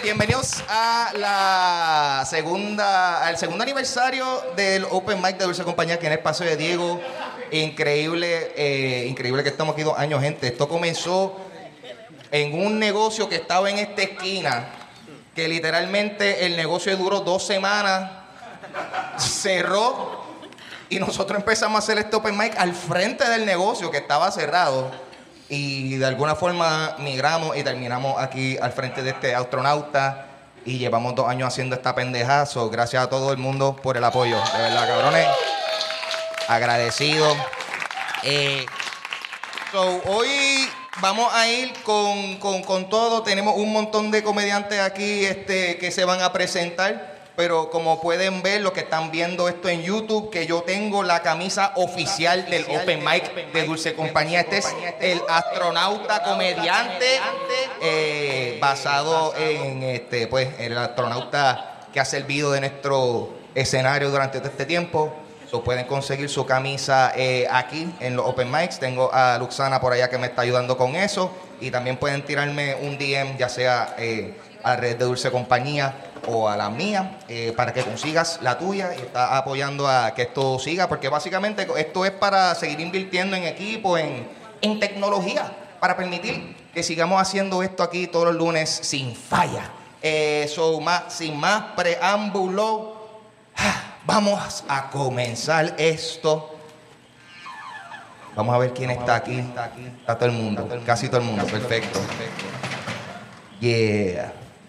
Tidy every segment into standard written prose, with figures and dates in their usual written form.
bienvenidos a al segundo aniversario del Open Mic de Dulce Compañía, que en el Espacio de Diego. Increíble, increíble que estamos aquí 2 años, gente. Esto comenzó en un negocio que estaba en esta esquina, que literalmente el negocio duró 2 semanas, cerró, y nosotros empezamos a hacer este Open Mic al frente del negocio que estaba cerrado. Y de alguna forma migramos y terminamos aquí al frente de este astronauta. Y llevamos 2 años haciendo esta pendejazo. Gracias a todo el mundo por el apoyo. De verdad, cabrones. Agradecido. Hoy vamos a ir con todo. Tenemos un montón de comediantes aquí que se van a presentar. Pero como pueden ver, los que están viendo esto en YouTube, que yo tengo la camisa oficial del Open Mic de Dulce Compañía. Este es el astronauta comediante, basado en el astronauta que ha servido de nuestro escenario durante todo este tiempo. Pueden conseguir su camisa aquí en los Open Mics. Tengo a Luxana por allá que me está ayudando con eso. Y también pueden tirarme un DM, ya sea a la red de Dulce Compañía o a la mía, para que consigas la tuya y está apoyando a que esto siga, porque básicamente esto es para seguir invirtiendo en equipo, en tecnología, para permitir que sigamos haciendo esto aquí todos los lunes sin falla. Sin más preámbulo, vamos a comenzar esto. Vamos a ver quién está aquí. Está todo el mundo, casi todo el mundo, perfecto. Yeah.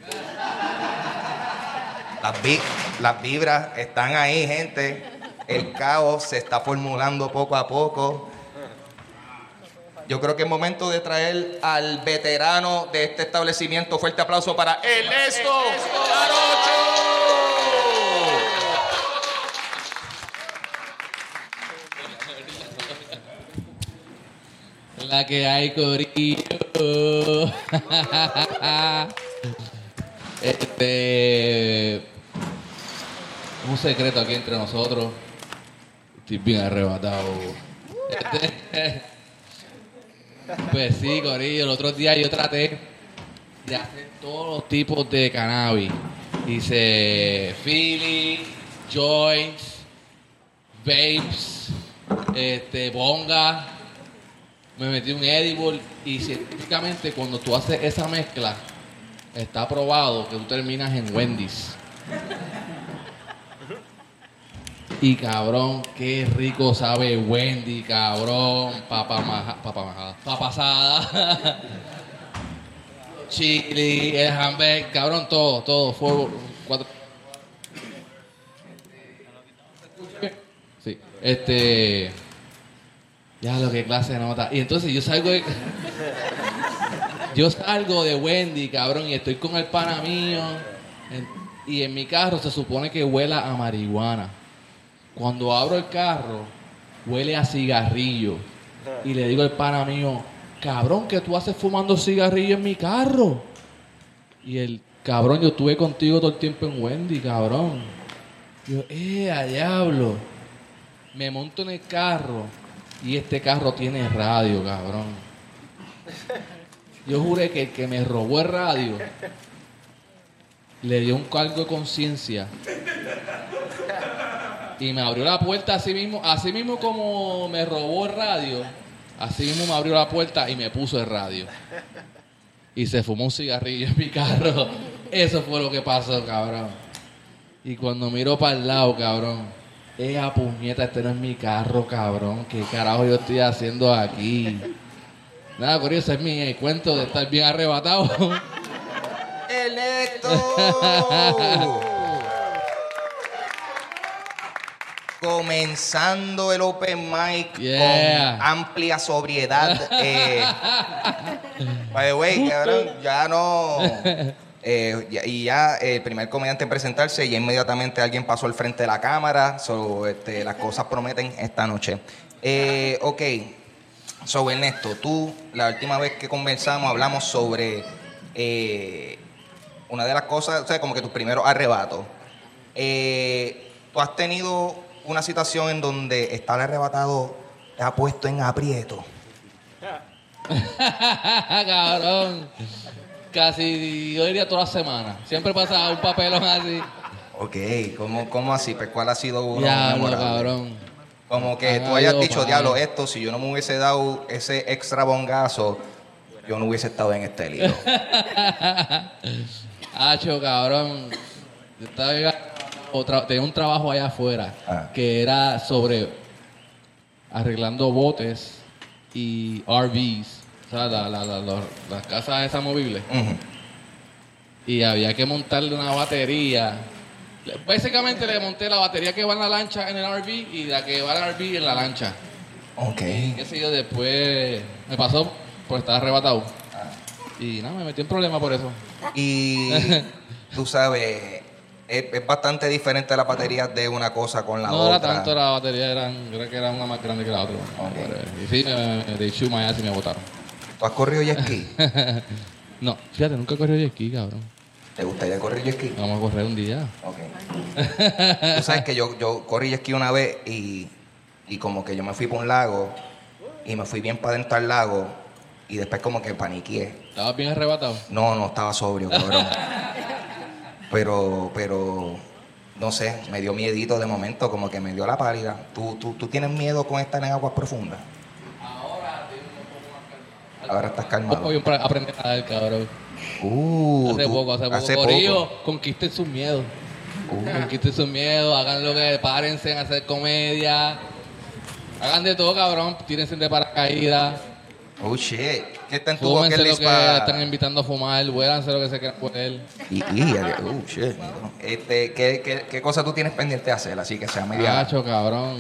Las vibras están ahí, gente. El caos se está formulando poco a poco. Yo creo que es momento de traer al veterano de este establecimiento. Fuerte aplauso para Ernesto Jarocho. La que hay, corillo. Un secreto aquí entre nosotros. Estoy bien arrebatado. Pues sí, corillo. El otro día yo traté de hacer todos los tipos de cannabis. Hice Philly, joints, vapes, bonga. Me metí un edible. Y científicamente cuando tú haces esa mezcla, está probado que tú terminas en Wendy's. Y cabrón, qué rico sabe Wendy, cabrón. Papasada. Chili, el hamburger, cabrón, todo. 4. Sí, ya lo que clase de nota. Y entonces yo salgo de Wendy, cabrón, y estoy con el pana mío. Y en mi carro se supone que huela a marihuana. Cuando abro el carro, huele a cigarrillo. Y le digo al pana mío, cabrón, ¿qué tú haces fumando cigarrillo en mi carro? Y el cabrón, yo estuve contigo todo el tiempo en Wendy, cabrón. Yo, a diablo. Me monto en el carro y este carro tiene radio, cabrón. Yo juré que el que me robó el radio le dio un cargo de conciencia y me abrió la puerta así mismo como me robó el radio, así mismo me abrió la puerta y me puso el radio. Y se fumó un cigarrillo en mi carro. Eso fue lo que pasó, cabrón. Y cuando miro para el lado, cabrón, puñeta, este no es mi carro, cabrón. ¿Qué carajo yo estoy haciendo aquí? Nada, por eso es mi cuento de estar bien arrebatado. ¡Ernesto! Comenzando el Open Mic con amplia sobriedad. By the way, cabrón, ya no... el primer comediante en presentarse, y inmediatamente alguien pasó al frente de la cámara. Las cosas prometen esta noche. Ok. Ernesto, tú, la última vez que conversamos, hablamos sobre una de las cosas, o sea, como que tus primeros arrebatos. Tú has tenido una situación en donde estar arrebatado te ha puesto en aprieto. Cabrón. casi, yo diría toda la semana. Siempre pasa un papelón así. Ok, ¿cómo así? Pues, ¿cuál ha sido uno Diablo, memorable? cabrón. Como que Han tú hayas habido dicho, panas. diablo, esto, si yo no me hubiese dado ese extra bongazo, yo no hubiese estado en este lío. Hacho, cabrón. Yo tenía un trabajo allá afuera Ah. que era sobre arreglando botes y RVs. O sea, las casas esas movibles. Ujú. Y había que montarle una batería. Básicamente le monté la batería que va en la lancha en el RV y la que va en el RV en la lancha. Ok. Qué sé yo, después me pasó por estar arrebatado. Y nada, me metí en problemas por eso. Y tú sabes, es bastante diferente la batería de una cosa con la No otra. era tanto la batería, creo que era una más grande que la otra. Ok. Y sí, de shoot my ass y me botaron. ¿Tú has corrido jet ski? No, fíjate, nunca he corrido jet ski, cabrón. ¿Te gustaría correr jet ski? Vamos a correr un día. Ok. Tú sabes que yo corrí jet ski una vez y como que yo me fui por un lago y me fui bien para adentro al lago y después como que paniqué. ¿Estabas bien arrebatado? No estaba sobrio, cabrón. Pero, no sé, me dio miedito de momento, como que me dio la pálida. ¿Tú tienes miedo con estar en aguas profundas? Ahora estás calmado. Hoy aprendí a nadar, cabrón. Hace poco. Corillo, conquisten sus miedos. Conquisten sus miedos, hagan lo que párense, hacer comedia. Hagan de todo, cabrón. Tírense de paracaídas. Oh, shit. ¿Qué está en tu Fúmense bucket lo list que para...? están invitando a fumar. Vuélanse lo que se quieran poner. Oh, shit. ¿Qué cosa tú tienes pendiente de hacer? Así que sea media... Macho, cabrón.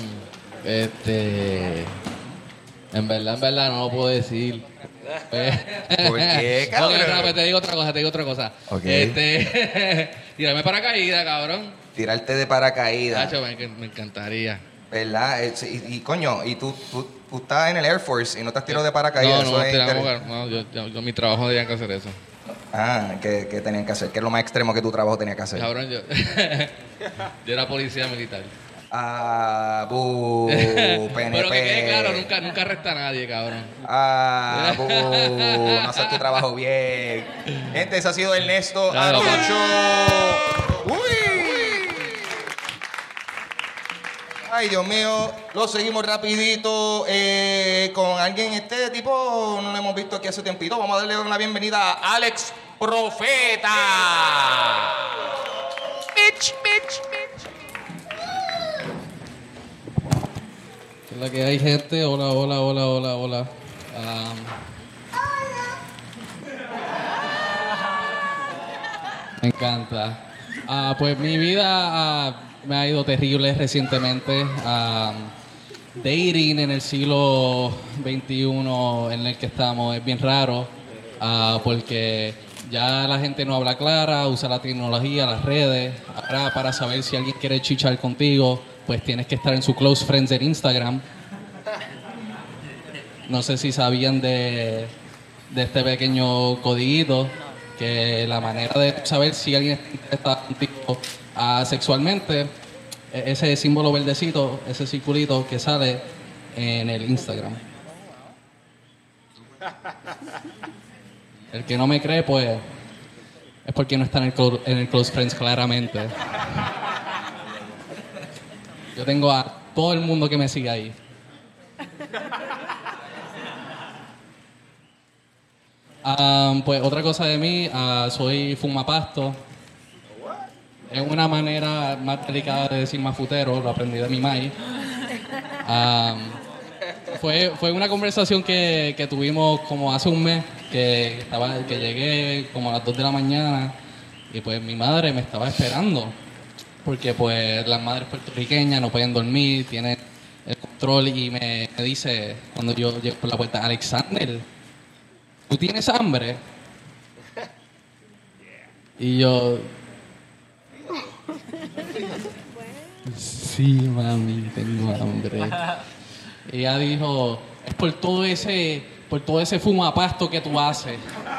En verdad, no lo puedo decir. ¿Por qué, cabrón? Porque, te digo otra cosa. Ok. Tirarme paracaídas, cabrón. Tirarte de paracaídas. Macho, me encantaría. ¿Verdad? Y coño, y tú estás en el Air Force y no te has tirado de paracaídas. No, Eso es yo mi trabajo deberían que hacer eso. ¿qué tenían que hacer? ¿Qué es lo más extremo que tu trabajo tenía que hacer? Cabrón, yo era policía militar. PNP. Pero que quede claro, nunca arresta a nadie, cabrón. No haces tu trabajo bien. Gente, ese ha sido Ernesto Claro. Arocho. ¡Uy! Ay, Dios mío, lo seguimos rapidito con alguien, este tipo no lo hemos visto aquí hace tiempito. Vamos a darle una bienvenida a Alex Profeta. Bitch. ¿Qué es la que hay, gente? Hola. Me encanta. Pues mi vida me ha ido terrible recientemente. Dating en el siglo XXI en el que estamos es bien raro, porque ya la gente no habla clara, usa la tecnología, las redes. Ahora, para saber si alguien quiere chichar contigo, pues tienes que estar en su close friends en Instagram. No sé si sabían de este pequeño codiguito, que la manera de saber si alguien está contigo sexualmente, ese símbolo verdecito, ese circulito que sale en el Instagram. El que no me cree, pues, es porque no está en el Close Friends claramente. Yo tengo a todo el mundo que me sigue ahí. Pues otra cosa de mí, soy fumapasto. Es una manera más delicada de decir mafutero, lo aprendí de mi mai. Fue una conversación que tuvimos como hace un mes, que llegué como a las 2 de la mañana y pues mi madre me estaba esperando, porque pues las madres puertorriqueñas no pueden dormir, tienen el control y me dice cuando yo llego por la puerta: Alexander, ¿tú tienes hambre? Y yo... Sí, mami, tengo hambre. Y ella dijo: es por todo ese fumapasto que tú haces.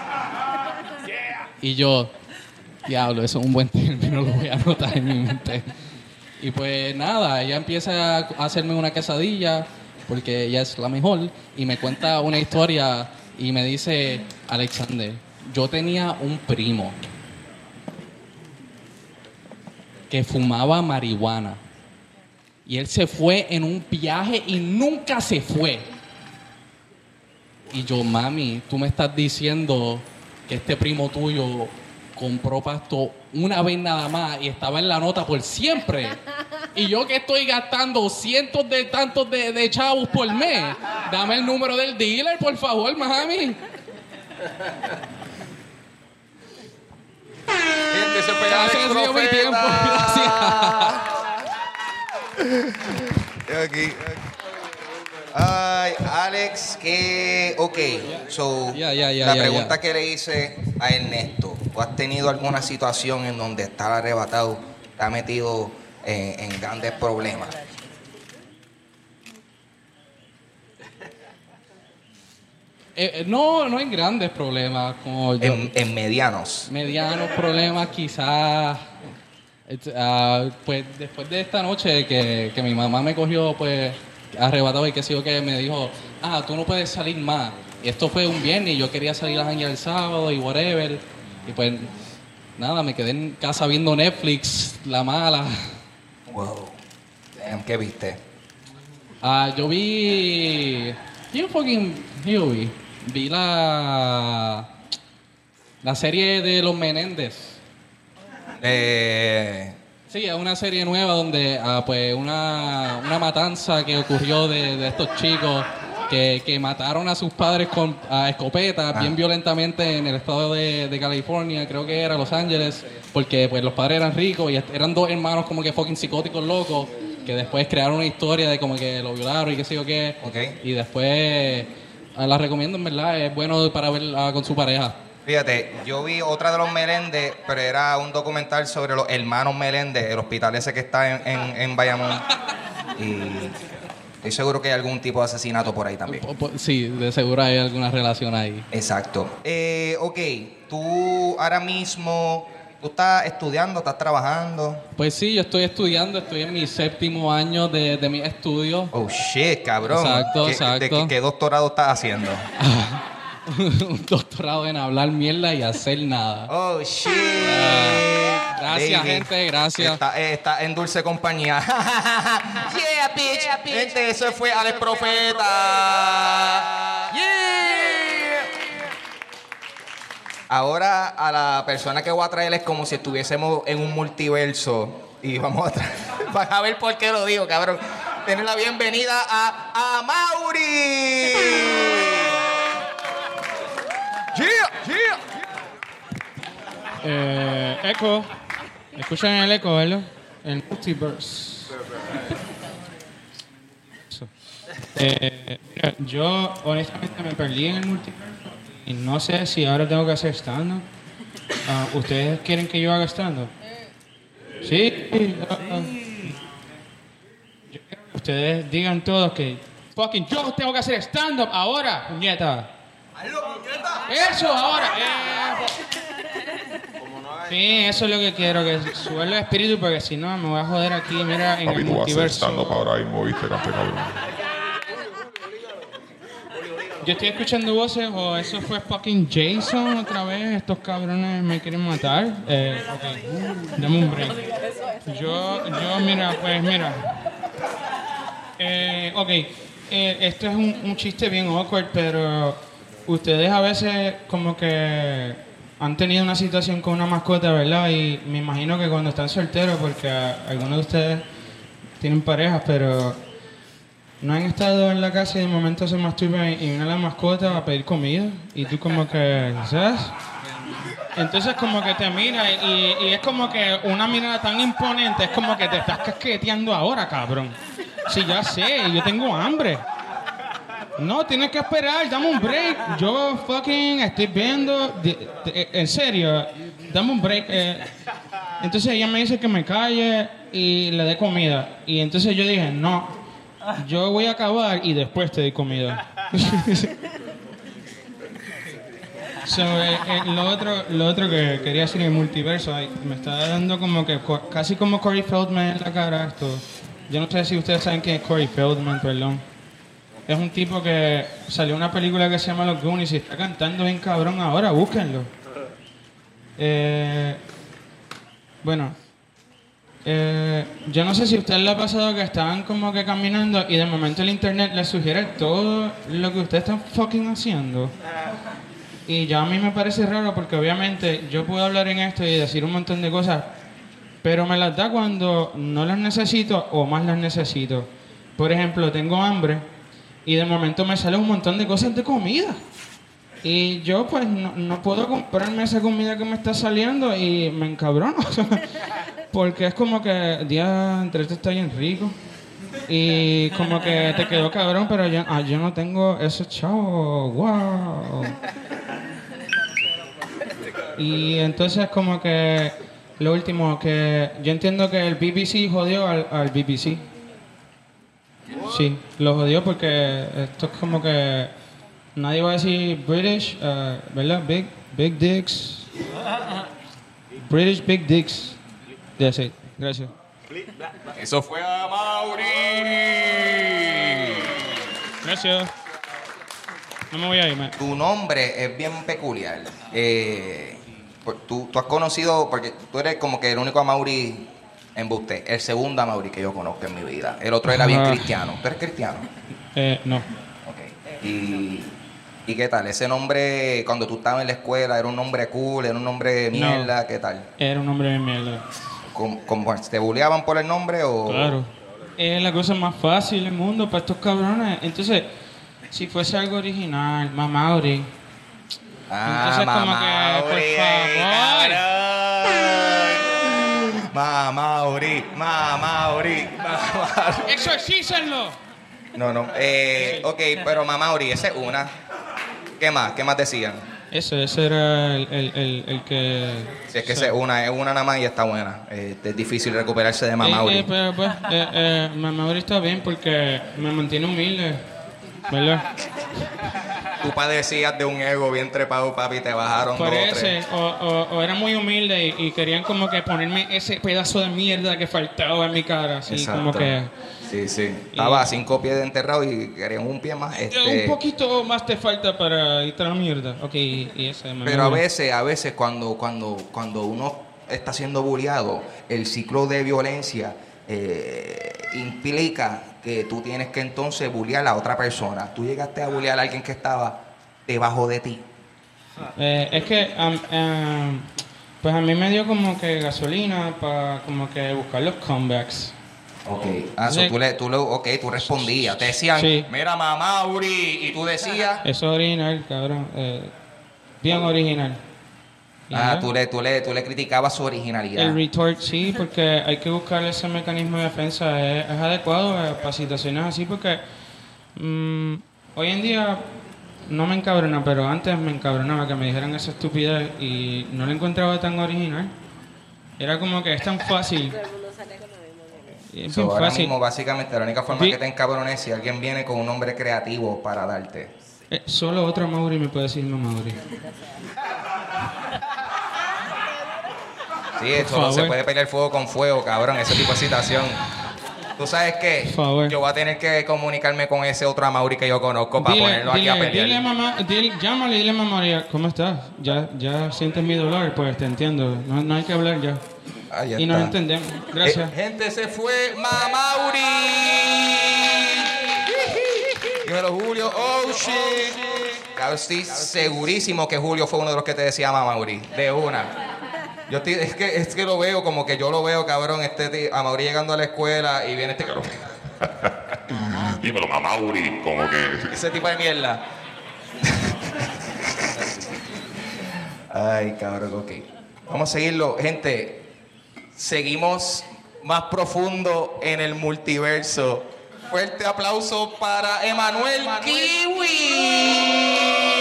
Y yo, diablo, eso es un buen término, lo voy a anotar en mi mente. Y pues nada, ella empieza a hacerme una quesadilla, porque ella es la mejor, y me cuenta una historia y me dice: Alexander, yo tenía un primo que fumaba marihuana. Y él se fue en un viaje y nunca se fue. Y yo, mami, tú me estás diciendo que este primo tuyo compró pasto una vez nada más y estaba en la nota por siempre. Y yo que estoy gastando cientos de tantos de chavos por mes. Dame el número del dealer, por favor, mami. Gente, se fue Alex Gracias, ha sido mi Profeta. tiempo, gracias. Aquí. Ay, Alex, que... Ok, so, la pregunta que le hice a Ernesto, ¿tú has tenido alguna situación en donde estar arrebatado te ha metido en grandes problemas? No en grandes problemas, como yo. En medianos. Medianos problemas, quizás. Pues después de esta noche que mi mamá me cogió, pues, arrebatado y que sé yo, que me dijo, tú no puedes salir más. Y esto fue un viernes y yo quería salir a janguear el sábado y whatever. Y pues, nada, me quedé en casa viendo Netflix, la mala. Wow. Damn, ¿qué viste? Yo vi... Vi la serie de los Menéndez. Sí, es una serie nueva donde pues una matanza que ocurrió de estos chicos que mataron a sus padres con escopetas bien violentamente en el estado de California, creo que era Los Ángeles, porque pues los padres eran ricos y eran dos hermanos como que fucking psicóticos locos que después crearon una historia de como que lo violaron y qué sé yo qué. Okay. Y después la recomiendo, en verdad, es bueno para verla con su pareja. Fíjate, yo vi otra de los Meléndez, pero era un documental sobre los hermanos Meléndez, el hospital ese que está en Bayamón. Y estoy seguro que hay algún tipo de asesinato por ahí también. Sí, de seguro hay alguna relación ahí. Exacto. Ok, tú ahora mismo, ¿tú estás estudiando, estás trabajando? Pues sí, yo estoy estudiando, estoy en mi 7º año de mis estudios. Oh, shit, cabrón. Exacto. ¿Qué doctorado estás haciendo? Un doctorado en hablar mierda y hacer nada. Oh, shit. Gracias, Baby. gente, gracias. Está en dulce compañía. Yeah, bitch. Gente, eso fue Alex Profeta. Yeah. Ahora a la persona que voy a traer es como si estuviésemos en un multiverso. Y vamos a traer... Vas a ver por qué lo digo, cabrón. Tener la bienvenida a Mauri. Eco. Escuchan el eco, ¿verdad? El multiverse. Mira, yo honestamente me perdí en el multiverso y no sé si ahora tengo que hacer stand-up. ¿Ustedes quieren que yo haga stand-up? Sí. Yo quiero que ustedes digan todos que fucking yo tengo que hacer stand-up ahora, puñeta. Eso, ahora. Sí, eso es lo que quiero, que suba el espíritu, porque si no me voy a joder aquí, mira, en el multiverso. Ahora mismo, ¿viste, campeón? Yo estoy escuchando voces, o eso fue fucking Jason otra vez, estos cabrones me quieren matar. Ok, dame un break. Esto es un chiste bien awkward, pero ustedes a veces como que han tenido una situación con una mascota, ¿verdad? Y me imagino que cuando están solteros, porque algunos de ustedes tienen parejas, pero no han estado en la casa y de momento se masturban y viene la mascota a pedir comida y tú como que, ¿sabes? Entonces como que te mira y es como que una mirada tan imponente, es como que te estás casqueteando ahora, cabrón. Sí, ya sé, yo tengo hambre. No, tienes que esperar, dame un break. Yo fucking estoy viendo, en serio, dame un break. Entonces ella me dice que me calle y le dé comida. Y entonces yo dije, no, yo voy a acabar y después te doy comida. Lo otro que quería decir en el multiverso, me está dando como que casi como Corey Feldman en la cara esto. Yo no sé si ustedes saben quién es Corey Feldman, perdón. es un tipo que salió una película que se llama Los Goonies y está cantando bien cabrón ahora, búsquenlo. Bueno, yo no sé si a ustedes les ha pasado que estaban como que caminando y de momento el internet les sugiere todo lo que ustedes están fucking haciendo. Y ya a mí me parece raro porque obviamente yo puedo hablar en esto y decir un montón de cosas, pero me las da cuando no las necesito o más las necesito. Por ejemplo, tengo hambre y de momento me sale un montón de cosas de comida. Y yo pues no puedo comprarme esa comida que me está saliendo y me encabrono. Porque es como que, entre esto está bien rico. Y como que te quedó cabrón, pero yo no tengo esos chavos. ¡Wow! Y entonces como que lo último, que yo entiendo que el BBC jodió al BBC. Sí, lo jodió porque esto es como que nadie va a decir British, ¿verdad? Big dicks. British big dicks. That's it. Gracias. Eso fue a Mauri. Gracias. No me voy a ir, man. Tu nombre es bien peculiar. Tú has conocido, porque tú eres como que el único Amaury embuste, el segundo Amaury que yo conozco en mi vida. El otro era bien cristiano. ¿Tú eres cristiano? No. Ok. ¿Y qué tal? Ese nombre, cuando tú estabas en la escuela, ¿era un nombre cool? ¿Era un nombre de mierda? No, ¿qué tal? era un nombre de mierda. ¿Te bulleaban por el nombre o...? Claro. Es la cosa más fácil del mundo para estos cabrones. Entonces, si fuese algo original, Mamauri. Entonces, como que, por favor. Mamauri. ¡Exorcícenlo! No. Ok, pero Mamauri, esa es una. ¿Qué más decían? Ese era el que... Si es que esa es una nada más y está buena. Es difícil recuperarse de Mamauri. Pero pues, Mamauri está bien porque me mantiene humilde, ¿verdad? Tú padecías de un ego bien trepado, papi, te bajaron dos o tres. O era muy humilde y querían como que ponerme ese pedazo de mierda que faltaba en mi cara, así. Exacto. Como que... Sí. Estaba a 5 pies de enterrado y querían un pie más. Un poquito más te falta para irte a la mierda. Ok, y ese... Pero a veces cuando uno está siendo bulleado, el ciclo de violencia implica que tú tienes que entonces bullear a otra persona. Tú llegaste a bullear a alguien que estaba debajo de ti. Es que pues a mí me dio como que gasolina para como que buscar los comebacks. Ok. Tú respondías. Te decían, sí. Mira, Mamauri, y tú decías... Eso es original, cabrón. Bien original. Tú le criticabas su originalidad. El retort, sí, porque hay que buscar ese mecanismo de defensa. Es adecuado para situaciones así, porque hoy en día no me encabrona, pero antes me encabronaba que me dijeran esa estupidez y no la encontraba tan original. Era como que es tan fácil. Ahora mismo, básicamente, la única forma que te encabrones es si alguien viene con un nombre creativo para darte. Solo otro Mauri me puede decir Mauri. Sí, eso no se puede pelear fuego con fuego, cabrón, ese tipo de situación. ¿Tú sabes qué? Yo voy a tener que comunicarme con ese otro Amaury que yo conozco para ponerlo aquí a pelear. Llámale y dile a María, ¿cómo estás? Ya sientes mi dolor, pues te entiendo. No hay que hablar ya. Y nos entendemos. Gracias. Gente, se fue Mamauri. Dímelo, Julio. Oh, shit. Claro, estoy segurísimo que Julio fue uno de los que te decía Mamauri. De una. Es que lo veo como que yo lo veo, cabrón, Amaury llegando a la escuela y viene este cabrón. Dímelo, Mamauri, como que... Ese tipo de mierda. Ay, cabrón, ok. Vamos a seguirlo. Gente, seguimos más profundo en el multiverso. Fuerte aplauso para Emanuel Kiwi.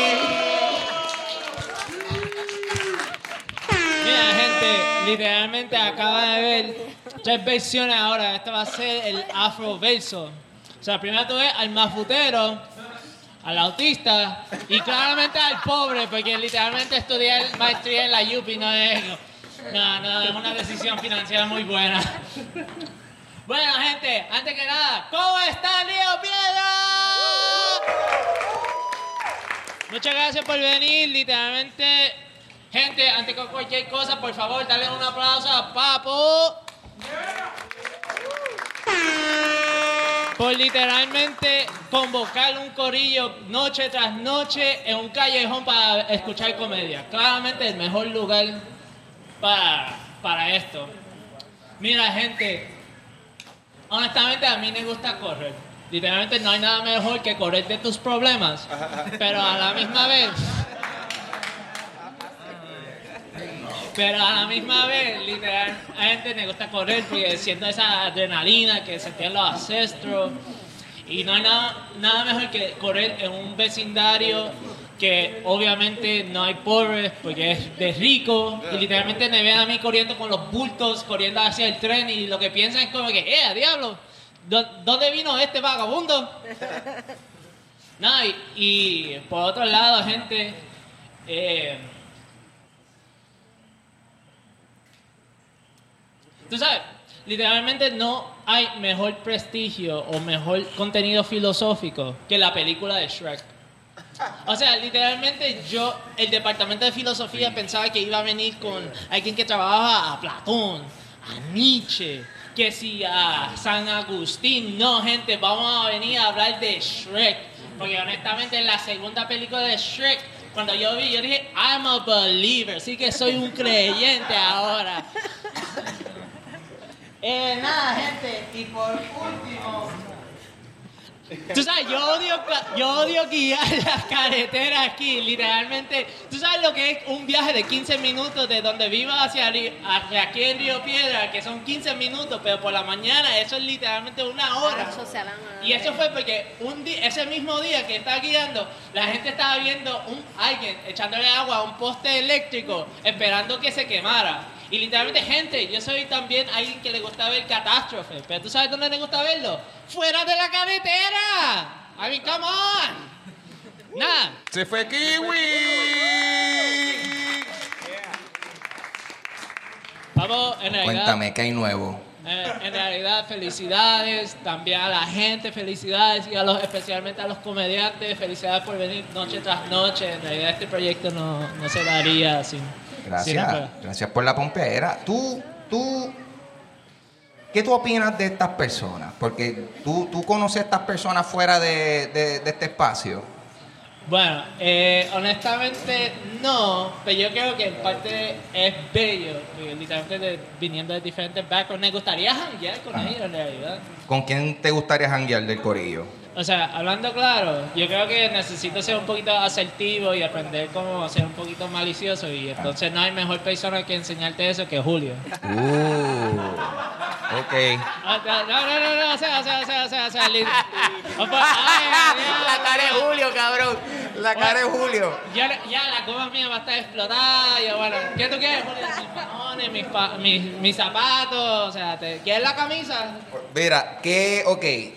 Mira, gente, literalmente acaba de ver 3 versiones ahora. Esta va a ser el afroverso. O sea, primero tuve al mafutero, al autista y claramente al pobre, porque literalmente estudiar maestría en la UPI no es una decisión financiera muy buena. Bueno, gente, antes que nada, ¿cómo está Leo Piedra? Muchas gracias por venir, literalmente. Gente, antes de cualquier cosa, por favor, dale un aplauso a Papo. Por literalmente convocar un corillo noche tras noche en un callejón para escuchar comedia. Claramente el mejor lugar para esto. Mira, gente, honestamente a mí me gusta correr. Literalmente no hay nada mejor que correr de tus problemas. Pero a la misma vez... literal, a gente me gusta correr porque siento esa adrenalina que sentían los ancestros. Y no hay nada mejor que correr en un vecindario que obviamente no hay pobres porque es de ricos. Y literalmente me ven a mí corriendo con los bultos, corriendo hacia el tren y lo que piensan es como que, diablo, ¿dónde vino este vagabundo? Nada, y por otro lado, gente... Tú sabes, literalmente no hay mejor prestigio o mejor contenido filosófico que la película de Shrek. O sea, literalmente el departamento de filosofía pensaba que iba a venir con alguien que trabajaba a Platón, a Nietzsche, que si a San Agustín. No, gente, vamos a venir a hablar de Shrek. Porque honestamente en la segunda película de Shrek, cuando yo dije, I'm a believer, sí que soy un creyente ahora. Nada, gente, y por último, tú sabes, yo odio guiar las carreteras aquí, literalmente. Tú sabes lo que es un viaje de 15 minutos de donde vivo hacia aquí en Río Piedra, que son 15 minutos, pero por la mañana eso es literalmente una hora. Y eso fue porque ese mismo día que estaba guiando, la gente estaba viendo alguien echándole agua a un poste eléctrico, esperando que se quemara. Y literalmente, gente, yo soy también alguien que le gusta ver catástrofes. Pero ¿tú sabes dónde le gusta verlo? ¡Fuera de la carretera! I mean, come on. Nada. ¡Se fue Kiwi! Vamos, en realidad... Cuéntame, ¿qué hay nuevo? En realidad, felicidades. También a la gente, felicidades. Y especialmente a los comediantes, felicidades por venir noche tras noche. En realidad, este proyecto no se daría sin... Gracias por la pompeadera. ¿Qué tú opinas de estas personas? Porque tú conoces a estas personas fuera de este espacio. Bueno, honestamente no, pero yo creo que en parte es bello, porque literalmente viniendo de diferentes backgrounds, me gustaría janguear con ellos en realidad. ¿Con quién te gustaría janguear del corillo? O sea, hablando claro, yo creo que necesito ser un poquito asertivo y aprender cómo ser un poquito malicioso, y entonces no hay mejor persona que enseñarte eso que Julio. Ok. No, o sea, La cara de Julio, cabrón. La cara de Julio. Ya la goma mía va a estar explotada. Y bueno, ¿qué tú quieres, Julio? Mis pantalones, mis zapatos. O sea, ¿quieres la camisa? Mira, ¿qué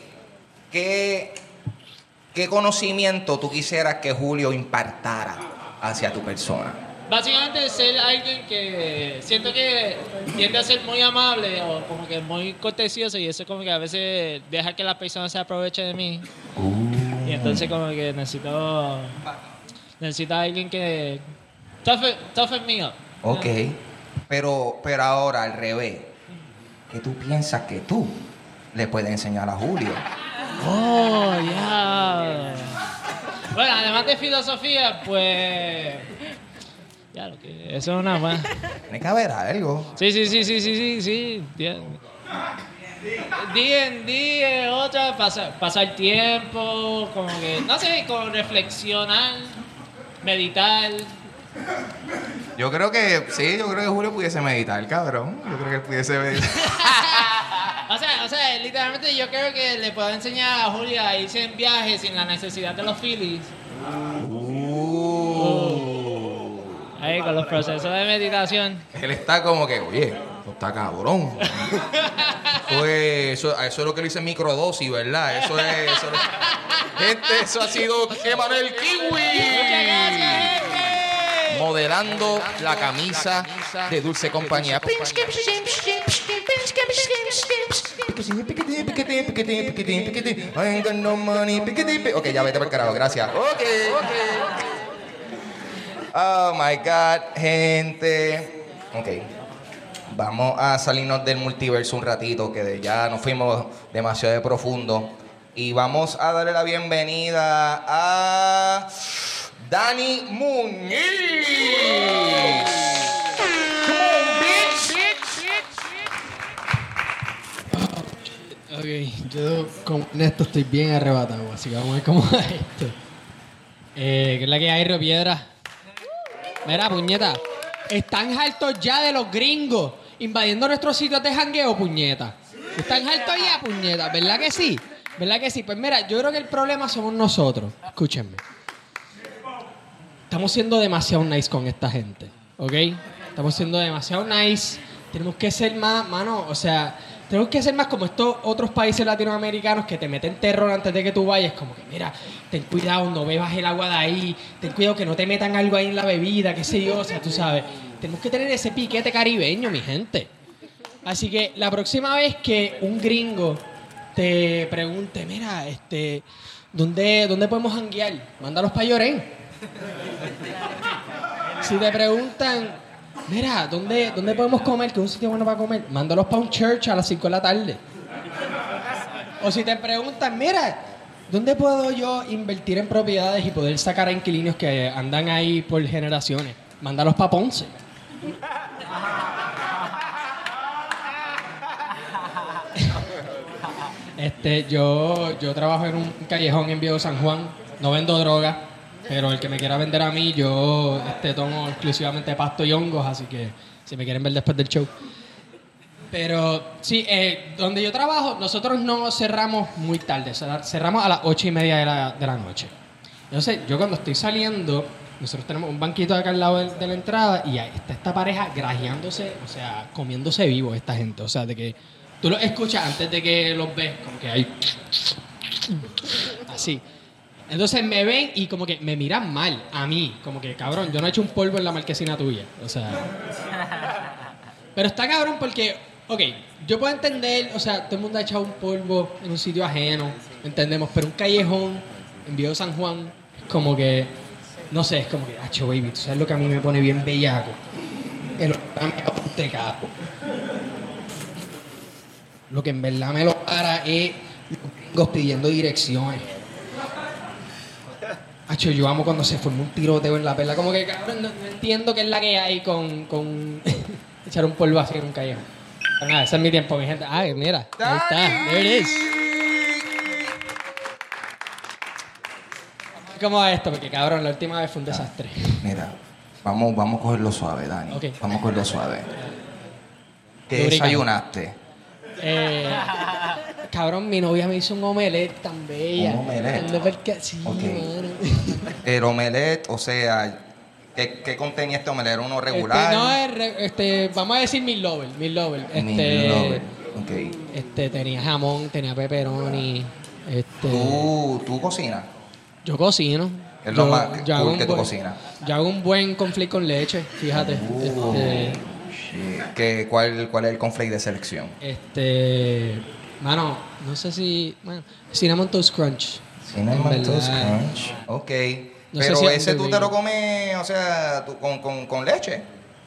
conocimiento tú quisieras que Julio impartara hacia tu persona? Básicamente ser alguien que siento que tiende a ser muy amable o como que muy cortesioso, y eso como que a veces deja que la persona se aproveche de mí. Y entonces como que necesito a alguien que toughen me up. Ok, pero ahora al revés, ¿qué tú piensas que tú le puedes enseñar a Julio? Oh, ya. Bueno, además de filosofía, pues... Ya, lo que eso es una buena... Tiene que haber algo. Sí. D&D, otra, pasar tiempo, como que, no sé, como reflexionar, meditar. Yo creo que Julio pudiese meditar, cabrón. Yo creo que él pudiese meditar. O sea, literalmente yo creo que le puedo enseñar a Julia a irse en viaje sin la necesidad de los Phillies. Ahí, con los procesos de meditación. Él está como que, oye, esto está cabrón. Eso es lo que le dice microdosis, ¿verdad? Gente, eso ha sido Emanuel Kiwi. Muchas gracias, gente. Modelando la camisa de Dulce Compañía. Ok, ya vete por el carajo, gracias. Ok. Oh my God, gente. Ok. Vamos a salirnos del multiverso un ratito, que ya nos fuimos demasiado de profundo. Y vamos a darle la bienvenida a Dani Muñiz. Ok, yo con esto estoy bien arrebatado, así que vamos a ver cómo va esto. ¿Qué es la que hay, Río Piedra? Mira, puñeta, ¿están hartos ya de los gringos invadiendo nuestros sitios de jangueo, puñeta? ¿Están hartos ya, puñeta? ¿Verdad que sí? ¿Verdad que sí? Pues mira, yo creo que el problema somos nosotros. Escúchenme. Estamos siendo demasiado nice con esta gente, ¿ok? Estamos siendo demasiado nice. Tenemos que ser más, mano, o sea, tenemos que ser más como estos otros países latinoamericanos que te meten terror antes de que tú vayas. Como que, mira, ten cuidado, no bebas el agua de ahí. Ten cuidado que no te metan algo ahí en la bebida, qué sé yo, o sea, tú sabes. Tenemos que tener ese piquete caribeño, mi gente. Así que la próxima vez que un gringo te pregunte, mira, ¿dónde podemos janguear? Mándalos para Llorén. Si te preguntan, mira, ¿dónde podemos comer? ¿Qué es un sitio bueno para comer? Mándalos para un church a las 5 de la tarde. O si te preguntan, mira, ¿dónde puedo yo invertir en propiedades y poder sacar a inquilinos que andan ahí por generaciones? Mándalos para Ponce. Yo trabajo en un callejón en Viejo San Juan. No vendo droga, pero el que me quiera vender a mí, yo tomo exclusivamente pasto y hongos, así que si me quieren ver después del show. Pero sí, donde yo trabajo, nosotros no cerramos muy tarde, cerramos a las 8:30 de la noche. Entonces, yo cuando estoy saliendo, nosotros tenemos un banquito acá al lado de la entrada y ahí está esta pareja grajeándose, o sea, comiéndose vivo esta gente. O sea, de que tú los escuchas antes de que los ves, como que hay así. Entonces me ven y como que me miran mal a mí, como que cabrón, yo no he hecho un polvo en la marquesina tuya, o sea. Pero está cabrón porque, ok, yo puedo entender, o sea, todo el mundo ha echado un polvo en un sitio ajeno, entendemos, pero un callejón en Viejo San Juan, como que, no sé, es como que, acho baby, tú sabes lo que a mí me pone bien bellaco, el te capo. Lo que en verdad me lo para es los gringos pidiendo direcciones. Acho, yo amo cuando se forma un tiroteo en la perla. Como que, cabrón, no entiendo qué es la que hay con echar un polvo así en un callejón. Pero nada, ese es mi tiempo, mi gente. Ay, mira, ahí está, there it is. ¿Cómo va esto? Porque, cabrón, la última vez fue un desastre. Mira, vamos a cogerlo suave, Dani. Ok. Vamos a cogerlo suave. ¿Qué Lubrica. desayunaste? Cabrón, mi novia me hizo un omelette tan bella. ¿Un omelette? Ando porque- sí, Ok. mano. El omelette, o sea, ¿qué contenía este omelette? ¿Era uno regular? No, vamos a decir mil lover. Lover. Ok. Tenía jamón, tenía pepperoni. ¿Tú cocinas? Yo cocino. Es lo más yo hago cool un que tú buen- cocinas. Yo hago un buen conflicto con leche, fíjate. Shit. ¿Cuál es el conflate de selección? Mano, no sé si... Bueno, Cinnamon Toast Crunch. Cinnamon En Toast verdad. Crunch. Ok. No sé Pero si ese antes tú de- te lo comes, o sea, con leche.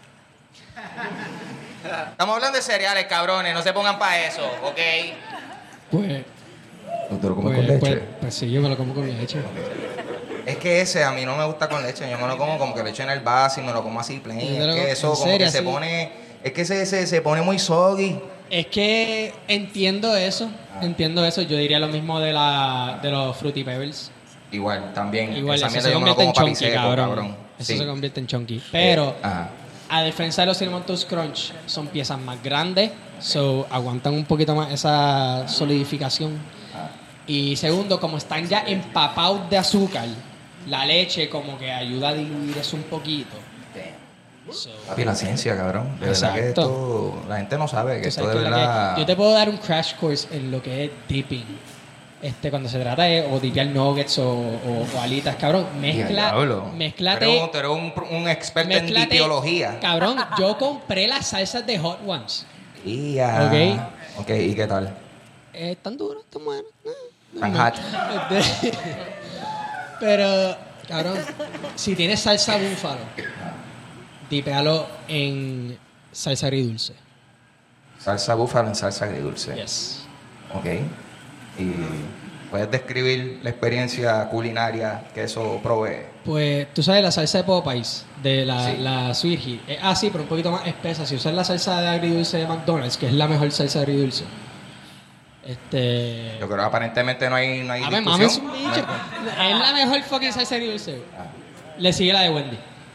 Estamos hablando de cereales, cabrones. No se pongan para eso, ¿ok? Pues, ¿Tú te lo comes con leche? pues sí, yo me lo como con leche. Es que ese a mí no me gusta con leche. Yo me lo como como que le echo en el vaso y me lo como así plain. ¿Y te lo Es que comes? eso ¿En como serio, que se así? pone... Es que se pone muy soggy. Es que entiendo eso. Yo diría lo mismo de los Fruity Pebbles. Igual, también. Igual, Esa eso mierda se yo me lo convierte en como papi chunky, seco, cabrón. Eso Sí. se convierte en chunky. Pero, Ajá. a diferencia de los Cinnamon Toast Crunch, son piezas más grandes, so aguantan un poquito más esa solidificación. Y segundo, como están ya empapados de azúcar, la leche como que ayuda a diluir eso un poquito. So, Papi, la ciencia, cabrón. De verdad que Exacto. esto... La gente no sabe que tú esto sabes de que la verdad... que- yo te puedo dar un crash course en lo que es dipping. Cuando se trata de o dipear nuggets o alitas, cabrón, Diablo. mezclate. Tú eres un experto en Mezclate- dipiología. Cabrón, yo compré las salsas de Hot Ones. Ok, ¿y qué tal? Están duras, están buenas. Tan hot. Pero, Cabrón, si tienes salsa búfalo, dipealo en salsa agridulce. Salsa búfalo en salsa agridulce. Yes. Ok. ¿Y puedes describir la experiencia culinaria que eso provee? Pues tú sabes la salsa de Popeyes, de Sí. la Sweet Heat. Es así, pero un poquito más espesa. Si usas la salsa de agridulce de McDonald's, que es la mejor salsa de agridulce. Yo creo que aparentemente no hay A ver, discusión. mames un bicho. Es la mejor fucking salsa agridulce. Le sigue la de Wendy.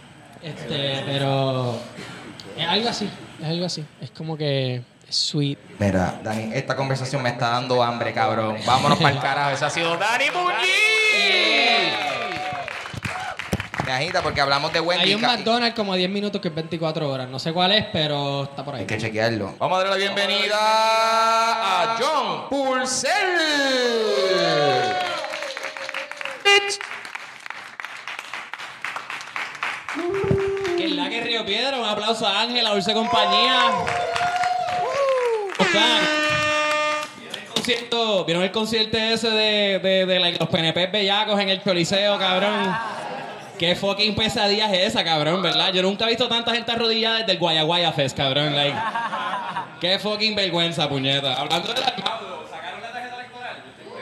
Pero es algo así. Es algo así. Es como que es sweet. Mira, Dani, esta conversación me está dando hambre, cabrón. Vámonos para el carajo. Ese ha sido Dani Muñiz. Me agita porque hablamos de Wendy. Hay un McDonald's como a 10 minutos que es 24 horas. No sé cuál es, pero está por ahí. Hay que chequearlo. Vamos a darle la bienvenida a John Purcell. Bitch. Que es la que Río Piedra, un aplauso a Ángel, a Dulce Compañía. ¿Vieron el concierto ese de los PNP bellacos en el Choliseo, cabrón? Qué fucking pesadilla es esa, cabrón, ¿verdad? Yo nunca he visto tanta gente arrodillada desde el Guayaguaya Fest, cabrón, like. Qué fucking vergüenza, puñeta. Hablando de la... ¿Sacaron la tarjeta electoral?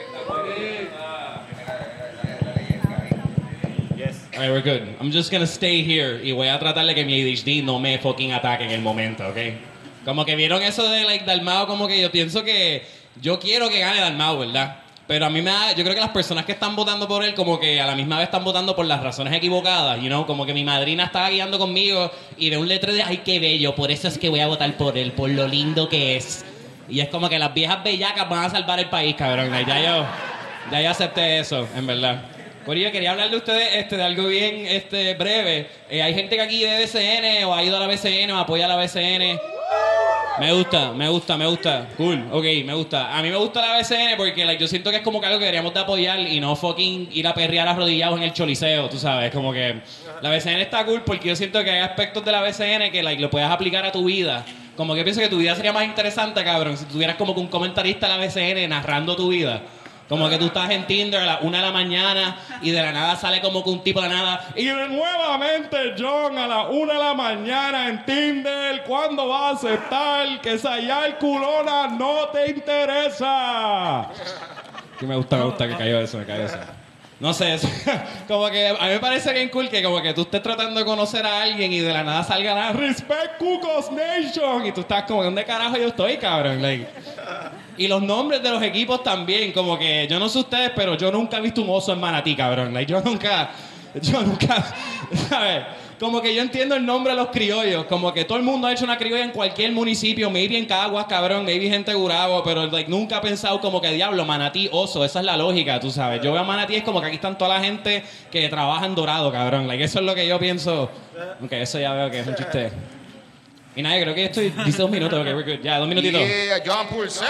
All right, we're good. I'm just gonna stay here y voy a tratar de que mi ADHD no me fucking ataque en el momento, ¿ok? Como que vieron eso de like Dalmau, como que yo pienso que yo quiero que gane Dalmau, ¿verdad? Pero a mí me da, yo creo que las personas que están votando por él como que a la misma vez están votando por las razones equivocadas, you know, como que mi madrina estaba guiando conmigo y de un letrero de ay qué bello, por eso es que voy a votar por él, por lo lindo que es. Y es como que las viejas bellacas van a salvar el país, cabrón. Like, ya yo acepté eso, en verdad. Por ello quería hablarle a ustedes de algo bien breve. Hay gente que aquí ve BCN o ha ido a la BCN o apoya a la BCN. Me gusta. Cool, ok, me gusta. A mí me gusta la BCN porque like, yo siento que es como que algo que deberíamos de apoyar y no fucking ir a perrear arrodillados en el choliseo, tú sabes. Como que la BCN está cool porque yo siento que hay aspectos de la BCN que like, lo puedes aplicar a tu vida. Como que pienso que tu vida sería más interesante, cabrón, si tuvieras como que un comentarista de la BCN narrando tu vida. Como que tú estás en Tinder a las 1 de la mañana y de la nada sale como que un tipo de la nada. Y nuevamente John a las 1 de la mañana en Tinder. ¿Cuándo va a aceptar que Sayal Culona no te interesa? Que me gusta que cayó eso. No sé, como que a mí me parece bien cool que como que tú estés tratando de conocer a alguien y de la nada salga nada Respect Cucos Nation y tú estás como, ¿dónde carajo yo estoy, cabrón? Like, y los nombres de los equipos también, como que yo no sé ustedes, pero yo nunca he visto un oso en Manatí, cabrón. Like, yo nunca, ¿sabes? Como que yo entiendo el nombre de los criollos, como que todo el mundo ha hecho una criolla en cualquier municipio, maybe en Caguas, cabrón, maybe gente de Gurabo, pero like, nunca he pensado como que diablo, Manatí, oso, esa es la lógica, tú sabes. Yo veo a Manatí es como que aquí están toda la gente que trabaja en Dorado, cabrón. Like, eso es lo que yo pienso, aunque eso ya veo que es un chiste. Y nada, creo que estoy, dice 2 minutos, ok, we're good. Ya, 2 minutitos. Yeah, John Purcell.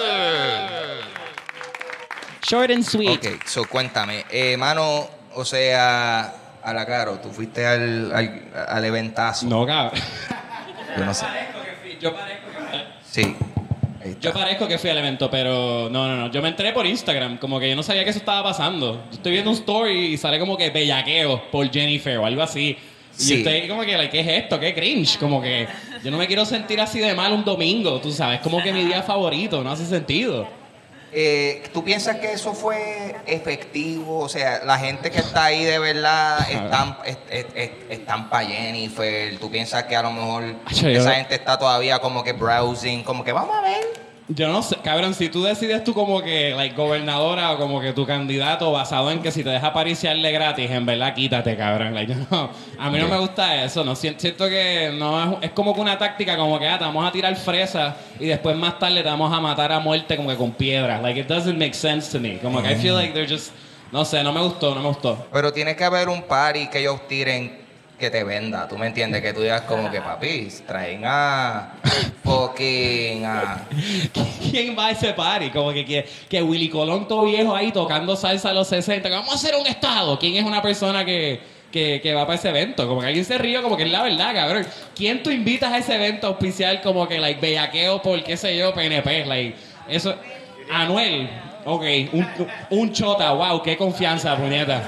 Short and sweet. Ok, so cuéntame, mano, o sea, a la Caro, tú fuiste al eventazo. No, cabrón. Yo no sé. Yo parezco que... Sí. Ahí está. Yo parezco que fui al evento, pero no. Yo me enteré por Instagram, como que yo no sabía que eso estaba pasando. Yo estoy viendo un story y sale como que bellaqueo por Jennifer o algo así. Y Sí. yo estoy como que, like, ¿qué es esto? ¿Qué cringe? Como que yo no me quiero sentir así de mal un domingo, tú sabes. Como que mi día favorito, no hace sentido. ¿Tú piensas que eso fue efectivo? O sea, la gente que está ahí de verdad están para Jennifer. ¿Tú piensas que a lo mejor Acho, esa yo- gente está todavía como que browsing, como que vamos a ver? Yo no sé, cabrón, si tú decides tú como que, like, gobernadora o como que tu candidato basado en que si te deja pariciarle gratis, en verdad, quítate, cabrón. Like, yo no, a mí no me gusta eso, no siento que no es como que una táctica como que te vamos a tirar fresa y después más tarde te vamos a matar a muerte como que con piedras. Like, it doesn't make sense to me. Como que I feel like they're just, no sé, no me gustó. Pero tiene que haber un party que ellos tiren que te venda. ¿Tú me entiendes? Que tú digas como que, papi, traen a fucking a... ¿Quién va a ese party? Como que Willy Colón todo viejo ahí tocando salsa a los 60. Que vamos a hacer un estado. ¿Quién es una persona que va para ese evento? Como que alguien se ríe, como que es la verdad, cabrón. ¿Quién tú invitas a ese evento oficial como que, like, bellaqueo por, qué sé yo, PNP? Like, eso... Anuel. Ok, un chota. Wow, qué confianza, puñeta.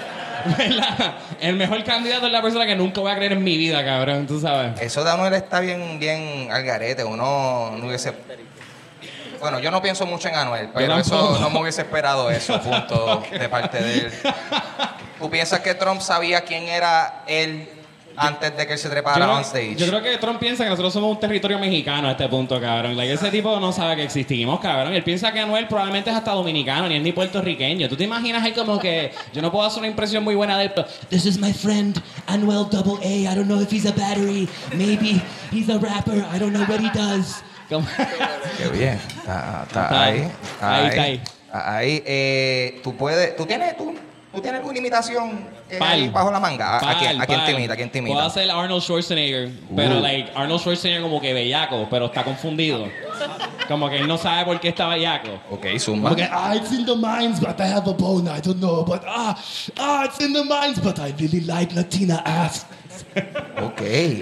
¿Verdad? El mejor candidato es la persona que nunca voy a creer en mi vida, cabrón, tú sabes. Eso de Anuel está bien al garete. Uno no hubiese... Bueno, yo no pienso mucho en Anuel, pero eso no me hubiese esperado eso, punto, de parte de él. ¿Tú piensas que Trump sabía quién era él antes de que él se trepara on stage? Yo creo que Trump piensa que nosotros somos un territorio mexicano a este punto, cabrón. Like, ese tipo no sabe que existimos, cabrón. Él piensa que Anuel probablemente es hasta dominicano, ni es ni puertorriqueño. ¿Tú te imaginas ahí como que yo no puedo hacer una impresión muy buena de él, pero this is my friend, Anuel AA. I don't know if he's a battery. Maybe he's a rapper. I don't know what he does. Qué bien. Está ahí. ¿Tú tienes alguna imitación ahí bajo la manga? ¿A quién te imita? Puedo hacer Arnold Schwarzenegger, pero like Arnold Schwarzenegger como que bellaco, pero está confundido. Como que él no sabe por qué está bellaco. Ok, zumba. Okay, it's in the mines, but I have a bone. I don't know, but it's in the mines, but I really like Latina ass. Ok.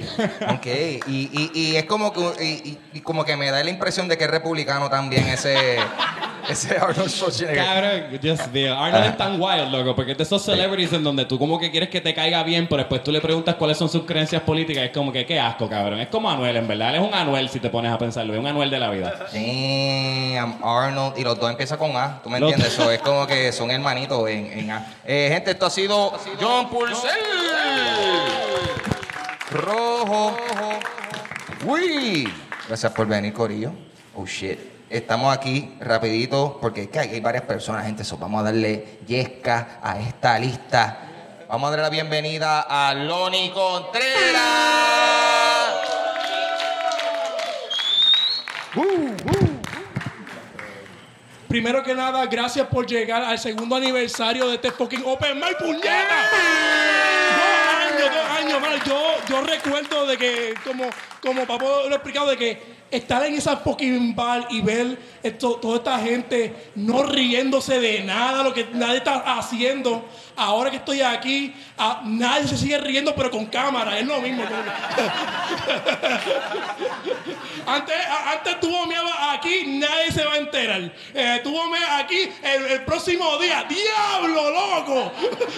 Y es como que como que me da la impresión de que es republicano también ese Arnold Schwarzenegger. Cabrón, Dios mío. Arnold es tan wild, loco, porque es de esos celebrities en donde tú como que quieres que te caiga bien, pero después tú le preguntas cuáles son sus creencias políticas. Es como que qué asco, cabrón. Es como Anuel, en verdad. Él es un Anuel si te pones a pensarlo. Es un Anuel de la vida. Damn, Arnold. Y los dos empiezan con A. ¿Tú me entiendes? Eso es como que son hermanitos en A. Gente, esto ha sido John Purcell. Rojo. Uy. Gracias por venir, corillo. Oh, shit. Estamos aquí rapidito porque es que hay varias personas, gente. Vamos a darle yesca a esta lista. Vamos a darle la bienvenida a Loni Contreras. Primero que nada, gracias por llegar al segundo aniversario de este fucking Open Mic, puñeta. 2 años, man. Yo recuerdo de que, como Papo lo ha explicado, de que estar en esa fucking bar y ver toda esta gente no riéndose de nada, lo que nadie está haciendo. Ahora que estoy aquí, nadie se sigue riendo, pero con cámara, es lo mismo. Antes tú bromeabas aquí, nadie se va a enterar. Tú bromeas aquí el próximo día. ¡Diablo, loco!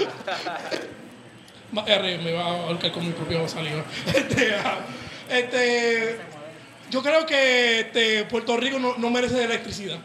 Me va a ahorcar con mi propio saliva. Yo creo que Puerto Rico no merece electricidad.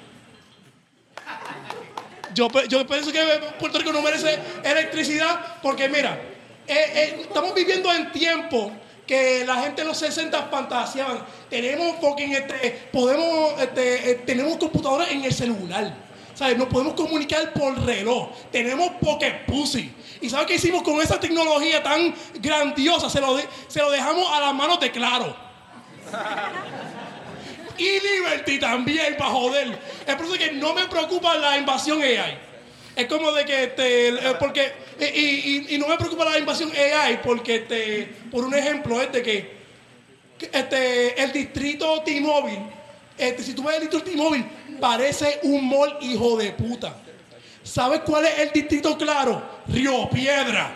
Yo pienso que Puerto Rico no merece electricidad porque, mira, estamos viviendo en tiempos que la gente en los 60 fantaseaban. Tenemos fucking, tenemos computadoras en el celular. ¿Sabes? Nos podemos comunicar por reloj. Tenemos Pocket Pussy. ¿Y sabes qué hicimos con esa tecnología tan grandiosa? Se lo dejamos a las manos de Claro. Y Liberty también, para joder. Es por eso que no me preocupa la invasión AI. Es como de que porque y no me preocupa la invasión AI porque por un ejemplo es de que el distrito T-Mobile, si tú ves el distrito T-Mobile, parece un mall hijo de puta. ¿Sabes cuál es el distrito Claro? Río Piedra.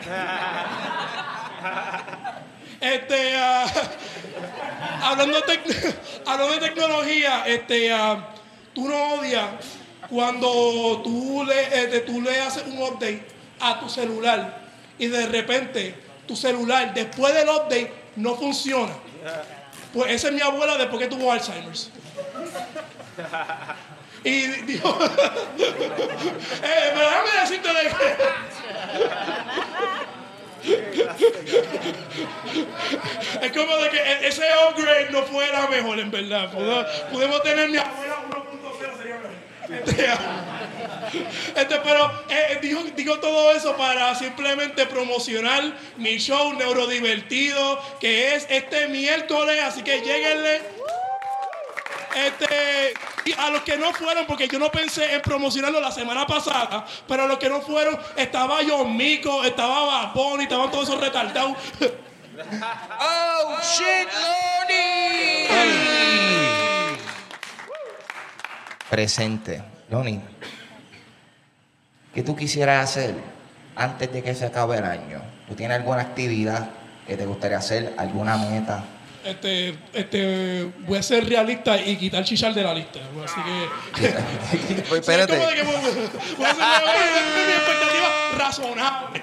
Hablando de tecnología, tú no odias cuando tú le haces un update a tu celular y de repente tu celular después del update no funciona. Pues esa es mi abuela después que tuvo Alzheimer's. Y dijo, pero déjame decirte de es como de que ese upgrade no fuera mejor, en verdad. Pudimos tener mi abuela 1.0, sería mejor. Pero digo todo eso para simplemente promocionar mi show Neurodivertido, que es este miércoles, así que lléguenle. Y a los que no fueron, porque yo no pensé en promocionarlo la semana pasada, pero a los que no fueron, estaba John Mico, estaba Bad Bunny, estaban todos esos retardados. ¡Oh, shit, Loni! Presente. Loni, ¿qué tú quisieras hacer antes de que se acabe el año? ¿Tú tienes alguna actividad que te gustaría hacer? ¿Alguna meta? voy a ser realista y quitar chichar de la lista. Así que... Pues, espérate. Es como de que voy a hacer mi expectativa razonable.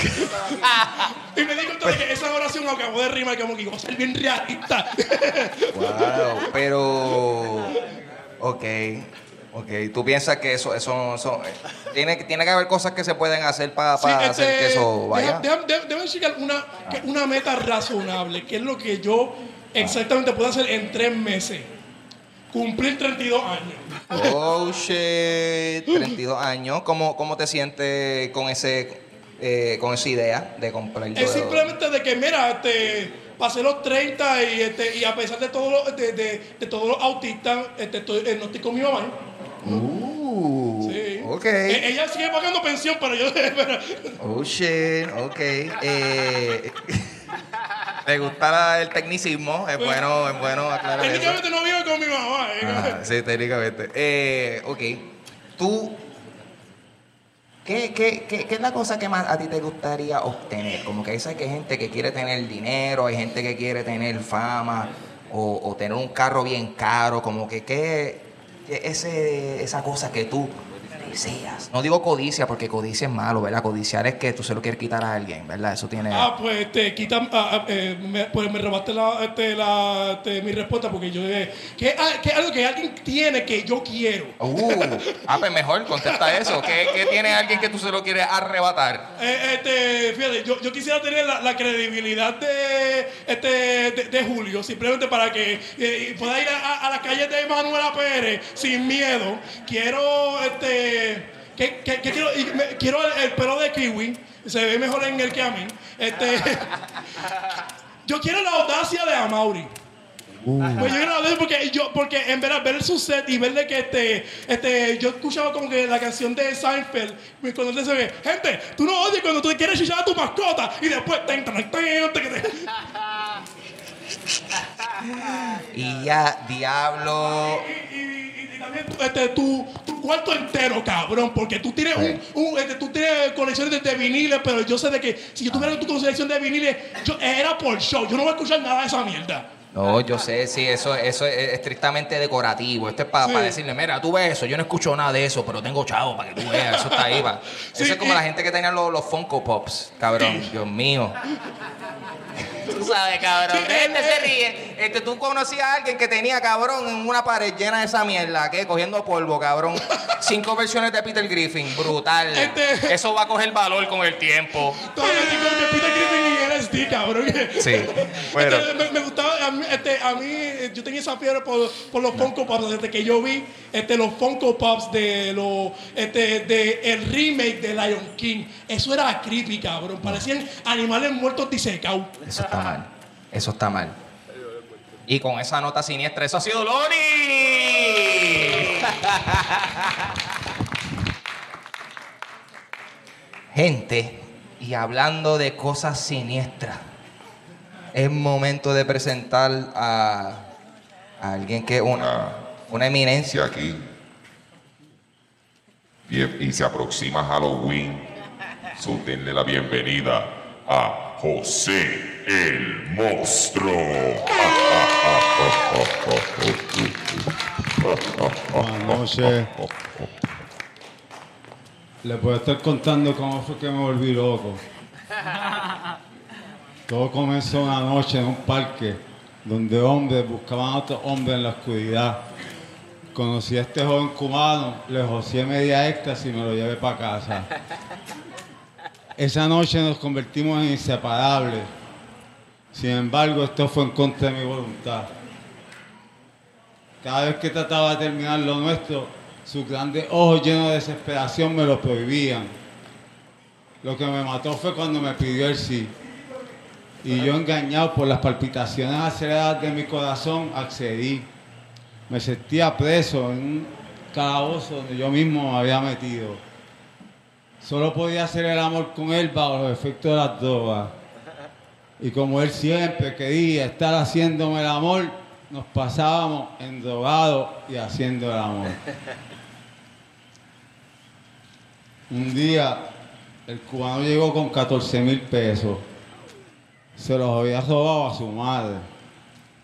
Y me di cuenta de que esa oración acabó de rimar como que iba a ser bien realista. Wow, pero... Ok. ¿Tú piensas que eso tiene que haber cosas que se pueden hacer para hacer que eso vaya? Déjame checar una meta razonable, que es lo que yo exactamente puedo hacer en 3 meses. Cumplir 32 años. Oh, shit. 32 años. ¿Cómo te sientes con esa idea de comprar? Es simplemente de que, mira, pasé los 30 y a pesar de todos los autistas, no estoy con mi mamá. Sí. Ok. Ella sigue pagando pensión, pero yo... Oh, shit. Ok. ¿Te gusta el tecnicismo? Es bueno aclarar eso. Técnicamente no vivo con mi mamá. Sí, técnicamente. Ok. Tú... ¿Qué es la cosa que más a ti te gustaría obtener? Como que hay gente que quiere tener dinero, hay gente que quiere tener fama o tener un carro bien caro, como que esa cosa que tú deseas. No digo codicia porque codicia es malo, ¿verdad? Codiciar es que tú se lo quieres quitar a alguien, ¿verdad? Eso tiene... Pues me robaste mi respuesta porque yo dije que es algo que alguien tiene que yo quiero. Pues mejor, contesta eso. ¿Qué tiene alguien que tú se lo quieres arrebatar? Fíjate, yo quisiera tener la credibilidad de Julio, simplemente para que pueda ir a las calles de Manuela Pérez sin miedo. Quiero quiero el pelo de Kiwi, se ve mejor en él que a mí. Yo quiero la audacia de Amaury. Pues yo quiero la audacia porque en verdad ver su set y ver de que yo escuchaba como que la canción de Seinfeld cuando él se ve, gente, tú no odias cuando tú quieres chichar a tu mascota y después y ya, diablo. Y también tu cuarto entero, cabrón, porque tú tienes tú tienes colecciones de viniles, pero yo sé de que si yo tuviera tu colección de viniles, era por show, yo no voy a escuchar nada de esa mierda. No, yo sé, sí, eso es estrictamente decorativo. Esto es para decirle, mira, tú ves eso, yo no escucho nada de eso, pero tengo chavo para que tú veas, eso está ahí. Eso es como la gente que tenía los Funko Pops, cabrón, Dios mío. Tú sabes, cabrón. Se ríe. Tú conocías a alguien que tenía, cabrón, en una pared llena de esa mierda, cogiendo polvo, cabrón. 5 versiones de Peter Griffin, brutal. Eso va a coger valor con el tiempo. Todavía tengo que Peter Griffin y LSD, cabrón. Sí. Bueno. Me gustaba, a mí, yo tenía esa fiebre por los Funko Pops desde que yo vi los Funko Pops de el remake de Lion King. Eso era creepy, cabrón. Parecían animales muertos disecados. Eso está mal. Y con esa nota siniestra, eso ha sido Loni. Gente, y hablando de cosas siniestras, es momento de presentar a alguien que es una eminencia aquí. Y se aproxima Halloween. Denle la bienvenida a José el Monstruo. Buenas noches. Les puedo estar contando cómo fue que me volví loco. Todo comenzó una noche en un parque donde hombres buscaban a otros hombres en la oscuridad. Conocí a este joven cubano, le joseé media éxtasis y me lo llevé para casa. Esa noche nos convertimos en inseparables. Sin embargo, esto fue en contra de mi voluntad. Cada vez que trataba de terminar lo nuestro, sus grandes ojos llenos de desesperación me lo prohibían. Lo que me mató fue cuando me pidió el sí. Y yo, engañado por las palpitaciones aceleradas de mi corazón, accedí. Me sentía preso en un calabozo donde yo mismo me había metido. Solo podía hacer el amor con él bajo los efectos de las drogas. Y como él siempre quería estar haciéndome el amor, nos pasábamos endrogados y haciendo el amor. Un día, el cubano llegó con 14,000 pesos. Se los había robado a su madre.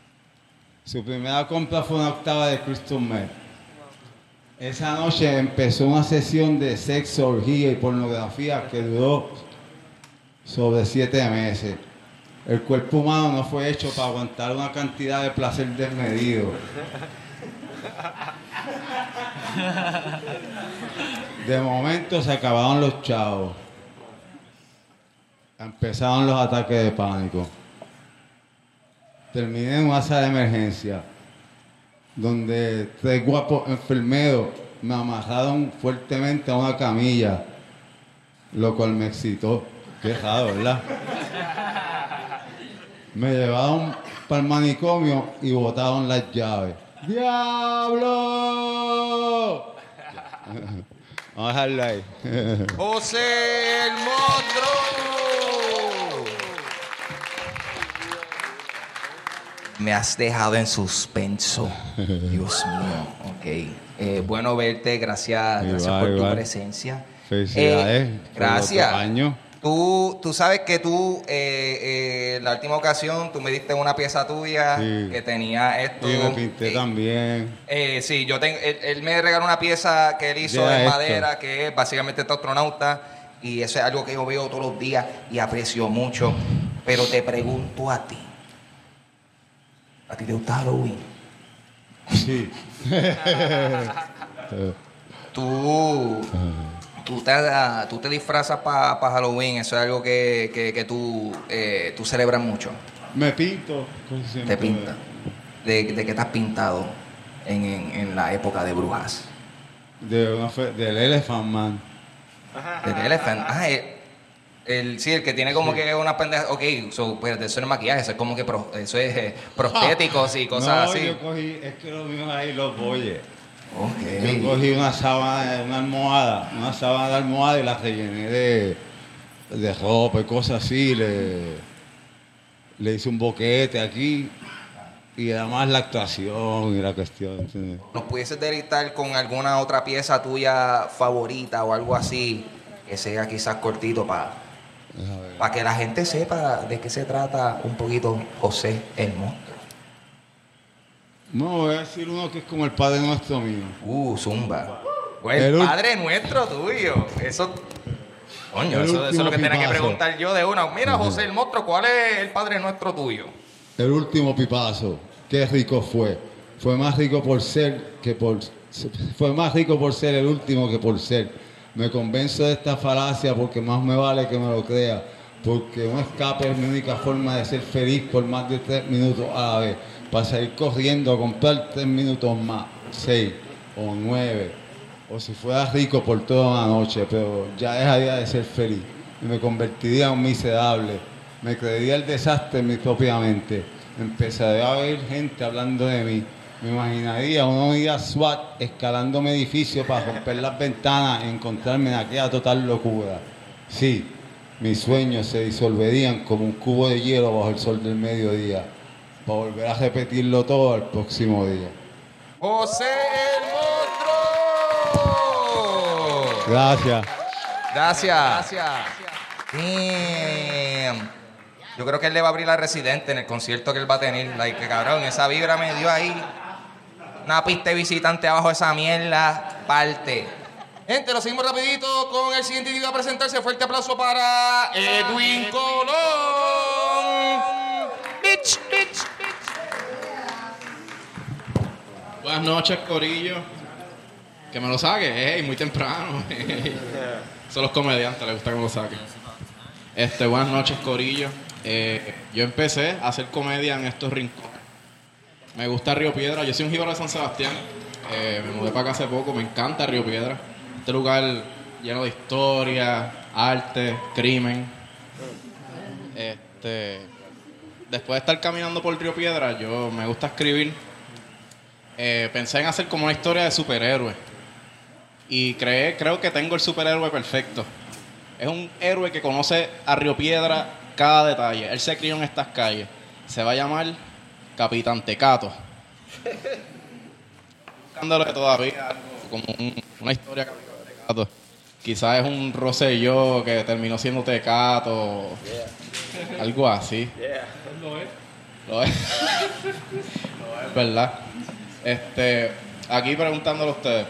Su primera compra fue una octava de Crystal Meth. Esa noche empezó una sesión de sexo, orgía y pornografía que duró sobre 7 meses. El cuerpo humano no fue hecho para aguantar una cantidad de placer desmedido. De momento se acabaron los chavos. Empezaron los ataques de pánico. Terminé en una sala de emergencia, donde 3 guapos enfermeros me amarraron fuertemente a una camilla, lo cual me excitó. Qué raro, ¿verdad? Me llevaron para el manicomio y botaron las llaves. ¡Diablo! Vamos a dejarlo ahí. José el Monstruo. Me has dejado en suspenso. Dios mío. Ok. Bueno verte. Gracias por tu presencia. Felicidades. Gracias. Por otro año. Tú sabes que la última ocasión tú me diste una pieza tuya que tenía esto. Y me pinté también. Sí, él me regaló una pieza que él hizo en madera, que es básicamente este astronauta, y eso es algo que yo veo todos los días y aprecio mucho. Pero te pregunto a ti te gusta Halloween? Sí. Tú te disfrazas para Halloween, eso es algo que tú celebras mucho. Me pinto. Te pintas. ¿De qué estás pintado en la época de brujas? Del Elephant Man. Del Elephant. El que tiene como que una pendeja. Ok, pues eso no es maquillaje, eso es como que eso es prostéticos y cosas así. Yo cogí, es que los míos ahí los boyes. Okay. Yo cogí una sábana de almohada y la rellené de ropa y cosas así. Le hice un boquete aquí y además la actuación y la cuestión. ¿Entiendes? ¿Nos pudieses deleitar con alguna otra pieza tuya favorita o algo así que sea quizás cortito para que la gente sepa de qué se trata un poquito José el Monstruo? No, voy a decir uno que es como el Padre Nuestro mío. Zumba. Pues el Padre Nuestro tuyo. Eso es lo que tenía que preguntar yo de una. Mira, José el Monstruo, ¿cuál es el Padre Nuestro tuyo? El último pipazo. Qué rico fue. Fue más rico por ser el último que por ser. Me convenzo de esta falacia porque más me vale que me lo crea. Porque un escape es mi única forma de ser feliz por más de 3 minutos a la vez. Para salir corriendo a comprar 3 minutos más, 6 o 9, o si fuera rico por toda una noche, pero ya dejaría de ser feliz y me convertiría en un miserable. Me creería el desastre en mi propia mente. Empezaría a ver gente hablando de mí. Me imaginaría una unidad SWAT escalando mi edificio para romper las ventanas y encontrarme en aquella total locura. Sí, mis sueños se disolverían como un cubo de hielo bajo el sol del mediodía, para volver a repetirlo todo el próximo día. ¡José el Monstruo! Gracias. Damn. Yo creo que él le va a abrir a Residente en el concierto que él va a tener. Que cabrón, esa vibra me dio ahí. Una pista de visitante abajo de esa mierda. Parte. Gente, lo seguimos rapidito con el siguiente individuo a presentarse. Fuerte aplauso para Edwin Colón. Bitch. Buenas noches, corillo. Que me lo saque, muy temprano. Son los comediantes, les gusta que me lo saquen. Buenas noches, corillo. Yo empecé a hacer comedia en estos rincones. Me gusta Río Piedra. Yo soy un jíbaro de San Sebastián. Me mudé para acá hace poco. Me encanta Río Piedra. Este lugar lleno de historia, arte, crimen. Después de estar caminando por Río Piedra, me gusta escribir. Pensé en hacer como una historia de superhéroe. Y creo que tengo el superhéroe perfecto. Es un héroe que conoce a Río Piedra cada detalle. Él se crió en estas calles. Se va a llamar Capitán Tecato. Buscándole todavía algo como una historia Capitán Tecato. Quizás es un Rosselló que terminó siendo Tecato. Algo así. Lo es. Es verdad. Aquí preguntándole a ustedes.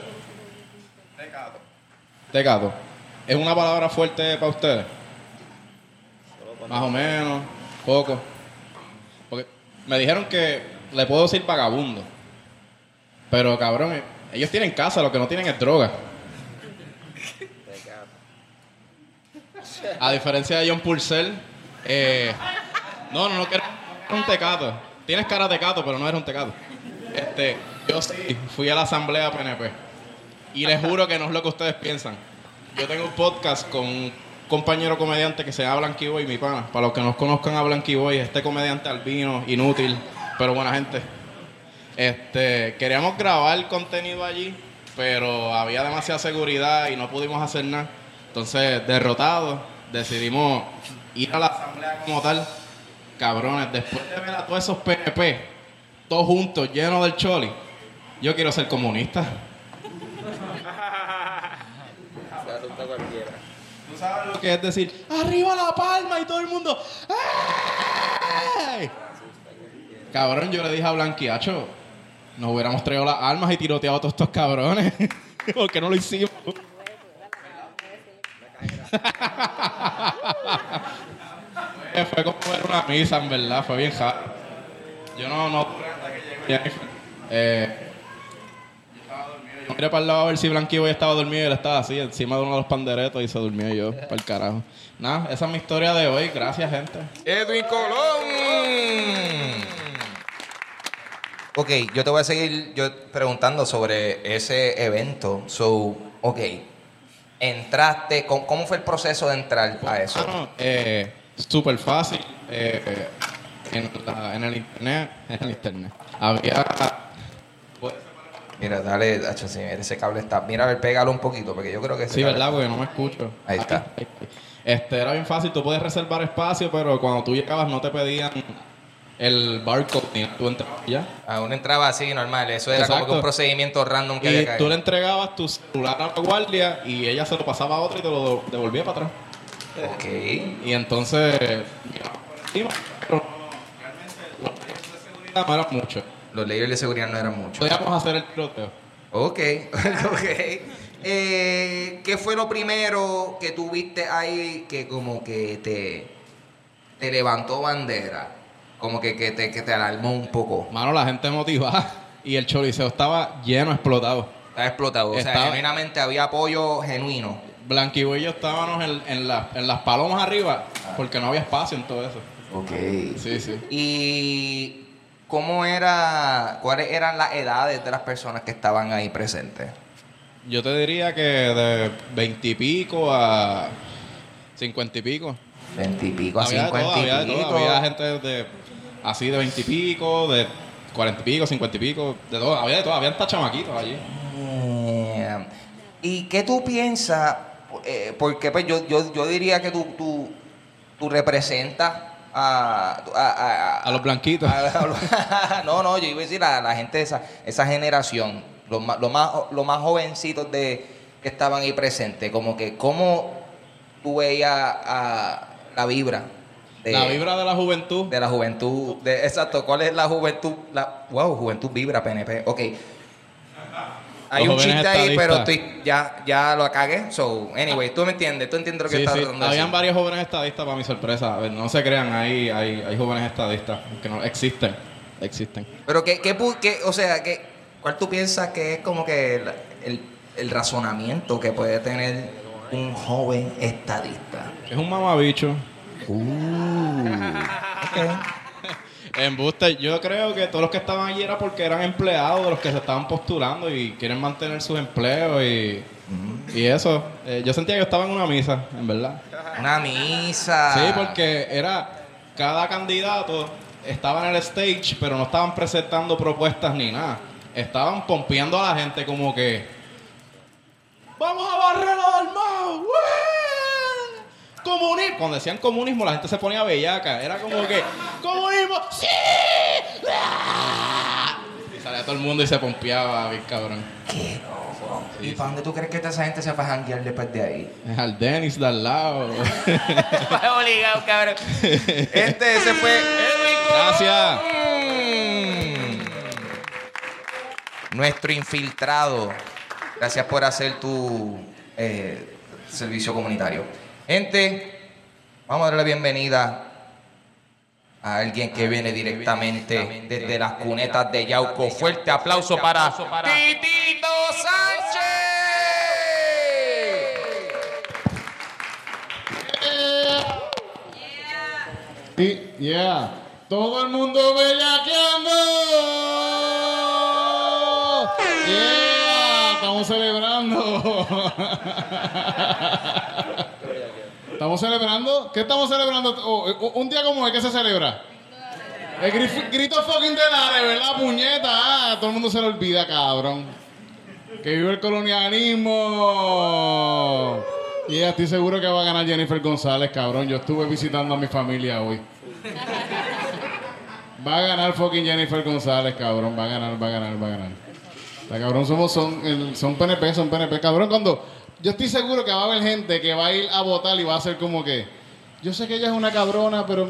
Tecato. ¿Es una palabra fuerte para ustedes? Más o menos, poco. Porque me dijeron que le puedo decir vagabundo. Pero cabrón, ellos tienen casa, lo que no tienen es droga. A diferencia de John Purcell, no quiero un tecato. Tienes cara de tecato, pero no eres un tecato. Yo sí fui a la asamblea PNP y les juro que no es lo que ustedes piensan. Yo tengo un podcast con un compañero comediante que se llama Blanqui Boy, mi pana. Para los que no conozcan a Blanqui Boy, este comediante albino, inútil, pero buena gente. Queríamos grabar contenido allí, pero había demasiada seguridad y no pudimos hacer nada. Entonces, derrotados, decidimos ir a la asamblea como tal. Cabrones, después de ver a todos esos PNP, todos juntos, llenos del choli, yo quiero ser comunista. ¿Tú sabes lo que es decir, arriba la palma y todo el mundo, ¡ay! Cabrón, yo le dije a Blanquiacho, nos hubiéramos traído las armas y tiroteado a todos estos cabrones. ¿Por qué no lo hicimos? Fue como ver una misa, en verdad, fue bien hard. Yo no yo miré para el lado a ver si Blanqui Boy estaba dormido y él estaba así, encima de uno de los panderetos y se durmió yo, para el carajo. Nada, esa es mi historia de hoy. Gracias, gente. Edwin Colón. Ok, yo te voy a seguir preguntando sobre ese evento. Entraste, ¿cómo fue el proceso de entrar a eso? Súper fácil. En el internet. Había... Mira, dale, sí, ese cable está... Mira, a ver, pégalo un poquito, porque yo creo que... Sí, ¿verdad? Porque no me escucho. Ahí está. Era bien fácil, tú puedes reservar espacio, pero cuando tú llegabas no te pedían el barcode ni tú entrabas ya. Uno entraba así, normal. Eso era como que un procedimiento random que había que tú le entregabas tu celular a la guardia y ella se lo pasaba a otra y te lo devolvía para atrás. Ok. Y entonces... Pero realmente los layers de seguridad no eran muchos. Los layers de seguridad no eran muchos. Podíamos hacer el tiroteo. Ok. ¿Qué fue lo primero que tuviste ahí que como que te levantó bandera? Como que te alarmó un poco. Mano, la gente motivada y el choliseo estaba lleno, explotado. Estaba explotado. O sea, genuinamente había apoyo genuino. Blanqui Boy y yo estábamos en las palomas arriba porque no había espacio en todo eso. Ok. Sí. ¿Y cuáles eran las edades de las personas que estaban ahí presentes? Yo te diría que de 20 y pico a 50 y pico. 20 y pico a 50 y pico. Había gente así de 20 y pico, de 40 y pico, 50 y pico, de todo. Había de todo, había hasta chamaquitos allí. ¿Y qué tú piensas? Porque pues yo diría que tú representas a los blanquitos. No, yo iba a decir a la gente de esa generación, los más jovencitos que estaban ahí presentes, como que cómo tú veías la vibra. La vibra de la juventud. De la juventud. Exacto, ¿cuál es la juventud? Juventud vibra, PNP. Ok. Hay un chiste ahí, pero ya lo cagué. So, anyway, tú me entiendes. Tú entiendes lo que estás tratando de decir. Habían varios jóvenes estadistas, para mi sorpresa. A ver, no se crean, hay jóvenes estadistas que no existen. Pero ¿cuál tú piensas que es como que el razonamiento que puede tener un joven estadista? Es un mamabicho. Okay. Embuste, yo creo que todos los que estaban allí era porque eran empleados de los que se estaban postulando y quieren mantener sus empleos y eso. Yo sentía que yo estaba en una misa, en verdad. Una misa. Sí, porque cada candidato estaba en el stage, pero no estaban presentando propuestas ni nada. Estaban pompeando a la gente como que ¡vamos a barrer a Dalmau! Comunismo. Cuando decían comunismo, la gente se ponía bellaca. Era como que, ¡comunismo! ¡Sí! Y salía todo el mundo y se pompeaba, bien cabrón. Qué loco. ¿Y para dónde tú crees que esa gente se va a janguear después de ahí? Al Dennis de al lado. Obligado, cabrón. Ese fue Edwin Colón. Gracias. nuestro infiltrado. Gracias por hacer tu servicio comunitario. Gente, vamos a darle la bienvenida a alguien que viene directamente desde las cunetas de Yauco. Fuerte aplauso para Titito Sánchez. Yeah. Todo el mundo bellaqueando. Yeah. Estamos celebrando. ¿Estamos celebrando? ¿Qué estamos celebrando? Oh, un día como hoy, ¿qué se celebra? El grito fucking de Lares, ¿verdad, puñeta? Ah, todo el mundo se lo olvida, cabrón. Que vive el colonialismo. Y estoy seguro que va a ganar Jennifer González, cabrón. Yo estuve visitando a mi familia hoy. Va a ganar fucking Jennifer González, cabrón. Va a ganar. La cabrón son PNP, cabrón. Cuando yo estoy seguro que va a haber gente que va a ir a votar y va a ser como que yo sé que ella es una cabrona, pero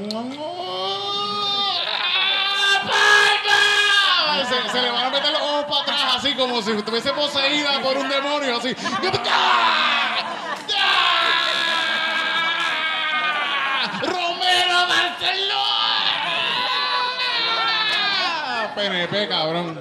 se le van a meter los ojos para atrás así como si estuviese poseída por un demonio así. ¡Romero Barceló! PNP, cabrón.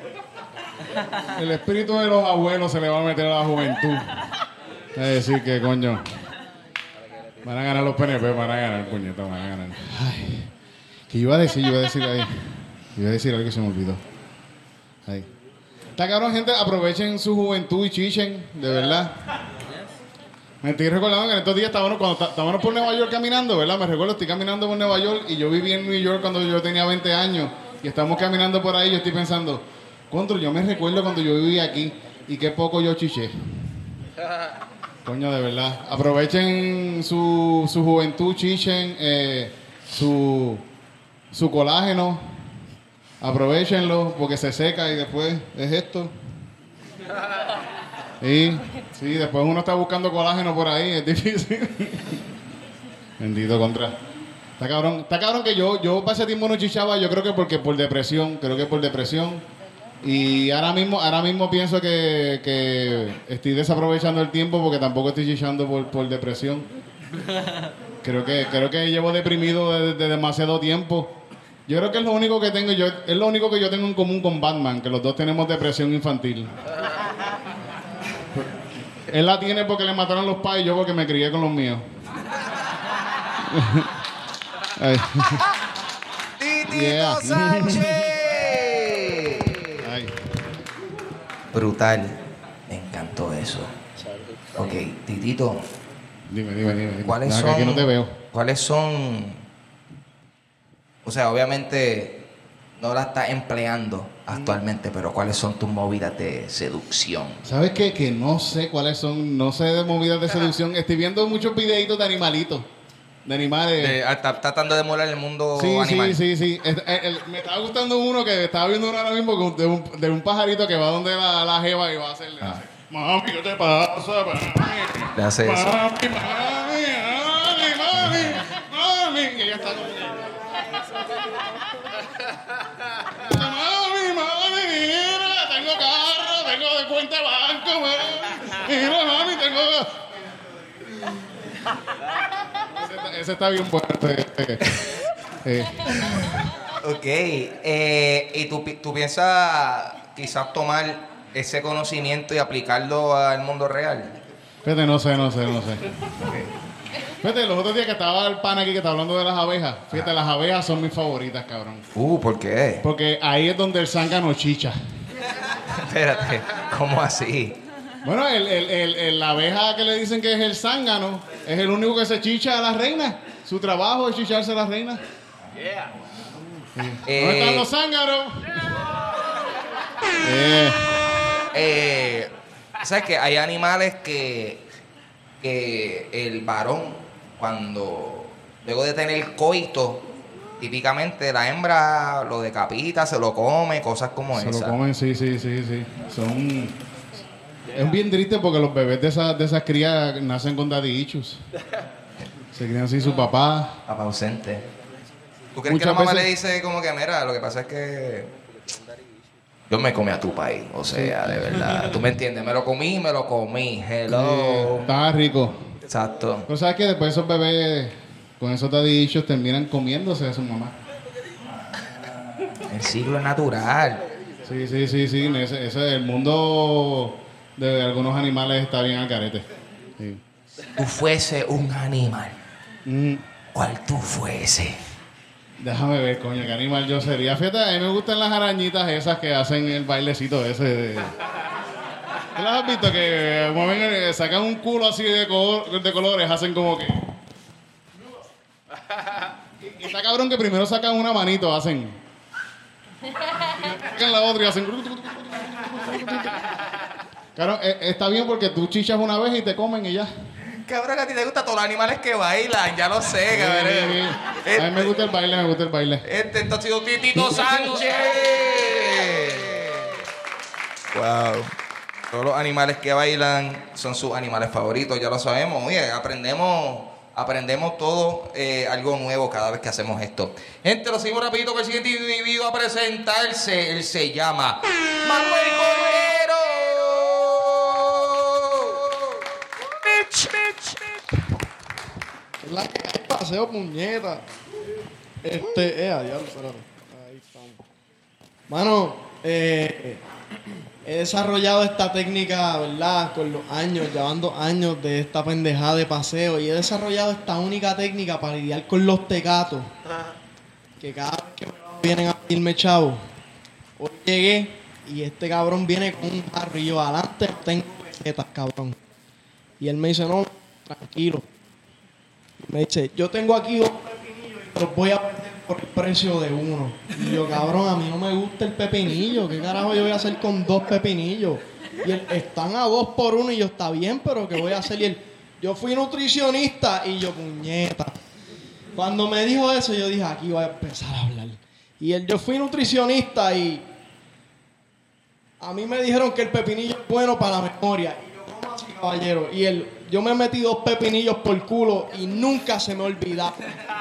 El espíritu de los abuelos se le va a meter a la juventud. Es decir, que coño. Van a ganar los PNP, van a ganar, puñeta, van a ganar. Ay, ¿qué iba a decir ahí? Iba a decir algo que se me olvidó. Ahí. Está cabrón, gente, aprovechen su juventud y chichen, de verdad. Me estoy recordando que en estos días estábamos por Nueva York caminando, ¿verdad? Me recuerdo, estoy caminando por Nueva York y yo viví en New York cuando yo tenía 20 años. Y estamos caminando por ahí y yo estoy pensando, yo me recuerdo cuando yo vivía aquí y qué poco yo chiché. Coño, de verdad. Aprovechen su juventud, chichen, su colágeno. Aprovechenlo porque se seca y después es esto. Y sí, después uno está buscando colágeno por ahí, es difícil. Bendito contra. Está cabrón que yo para ese tiempo no chichaba, yo creo que por depresión, Y ahora mismo pienso que estoy desaprovechando el tiempo porque tampoco estoy chichando por depresión. Creo que llevo deprimido desde demasiado tiempo. Yo creo que es lo único que tengo en común con Batman, que los dos tenemos depresión infantil. Él la tiene porque le mataron los padres y yo porque me crié con los míos. Titito Sánchez. Brutal. Me encantó eso. Ok, Titito. Dime. ¿Cuáles son? Aquí no te veo. ¿Cuáles son? O sea, obviamente no la estás empleando actualmente, pero ¿cuáles son tus movidas de seducción? ¿Sabes qué? Que no sé cuáles son. No sé de movidas de seducción. Estoy viendo muchos videitos de animalitos. De animales. Está tratando de emular el mundo animal. Sí. Me estaba gustando uno que estaba viendo ahora mismo de un pajarito que va donde la jeva y va a hacerle. Mami, ¿qué te pasa? Le hace eso. Mami. Y ella está como... Mami, mira, tengo carro, tengo de cuenta de banco, mira, mami, tengo... Ese está bien fuerte. Ok. ¿Y tú piensas quizás tomar ese conocimiento y aplicarlo al mundo real? Fíjate, no sé. Fíjate, los otros días que estaba el pan aquí que está hablando de las abejas. Fíjate, las abejas son mis favoritas, cabrón. ¿Por qué? Porque ahí es donde el zángano chicha. Espérate, ¿cómo así? Bueno, la abeja que le dicen que es el zángano es el único que se chicha a las reinas. Su trabajo es chicharse a las reinas. Yeah. ¿Dónde están los zánganos? ¿Sabes que hay animales que el varón, luego de tener coito, típicamente la hembra lo decapita, se lo come, cosas como esas? Se lo comen, sí. Es bien triste porque los bebés de esas crías nacen con daddy issues. Se crían sin su papá. Papá ausente. ¿Tú crees que la mamá le dice como que, mira, lo que pasa es que Yo me comí a tu país, o sea, de verdad. ¿Tú me entiendes? Me lo comí. Hello. Estaba rico. Exacto. Pero sabes que después esos bebés, con esos dadillos, terminan comiéndose a su mamá. El ciclo es natural. Sí. Ese, el mundo de algunos animales está bien al carete. Sí. Si tú fuese un animal, Mm, ¿cuál tú fuese? déjame ver, coño, qué animal yo sería. Fíjate, a mí me gustan las arañitas esas que hacen el bailecito ese. ¿Tú las has visto? Que mueven, sacan un culo así de colores, hacen como que... Y está cabrón que primero sacan una manito, hacen... Sacan la otra y hacen... Claro, está bien porque tú chichas una vez y te comen y ya. Cabrón, a ti te gustan todos los animales que bailan, ya lo sé, cabrón. A mí me gusta el baile, Esto ha sido Titito Sánchez. Wow. Todos los animales que bailan son sus animales favoritos, ya lo sabemos. Oye, aprendemos todo algo nuevo cada vez que hacemos esto. Gente, lo seguimos rapidito con el siguiente individuo a presentarse. Él se llama Manuel Cordero. La que hay paseo, puñeta. Diablo, espérate. Ahí estamos. Mano, he desarrollado esta técnica, ¿verdad? Con los años, llevando años de esta pendejada de paseo. Y he desarrollado esta única técnica para lidiar con los tecatos. Que cada vez que vienen a pedirme chavo, hoy llegué y este cabrón viene con un jarro y yo adelante no tengo pesetas, cabrón. Y él me dice, no, tranquilo. Y me dice, yo tengo aquí 2 pepinillos y te los voy a vender por el precio de 1. Y yo, cabrón, a mí no me gusta el pepinillo. ¿Qué carajo yo voy a hacer con 2 pepinillos? Y él, están a 2 por 1 y yo, está bien, pero ¿qué voy a hacer? Y él, yo fui nutricionista y yo, puñeta. Cuando me dijo eso, yo dije, aquí voy a empezar a hablar. Y él, yo fui nutricionista y a mí me dijeron que el pepinillo es bueno para la memoria. ¿Cómo así, caballero? Y él, yo me metí 2 pepinillos por culo y nunca se me olvidaba.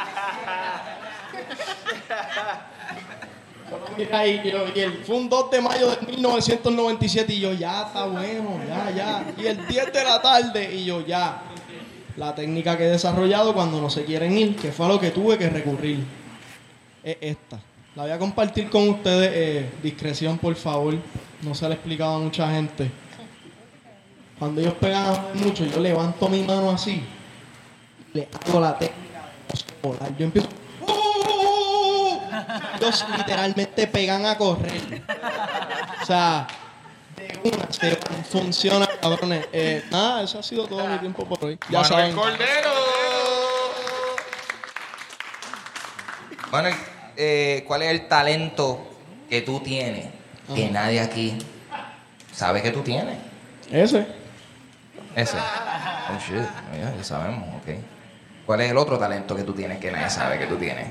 Mira, y él, fue un 2 de mayo de 1997 y yo, ya está bueno, ya. Y el 10 de la tarde y yo, ya. La técnica que he desarrollado cuando no se quieren ir, que fue a lo que tuve que recurrir, es esta. La voy a compartir con ustedes, discreción por favor, no se la he explicado a mucha gente. Cuando ellos pegan mucho, yo levanto mi mano así, le hago la técnica de volar. Yo empiezo. Ellos literalmente pegan a correr. O sea, de una se funciona, cabrones. Nada, eso ha sido todo mi tiempo por hoy. Ya saben. Cordero. Manuel, ¿cuál es el talento que tú tienes que nadie aquí sabe que tú tienes? Ese. Oh shit, ya sabemos, ok. ¿Cuál es el otro talento que tú tienes que nadie sabe que tú tienes?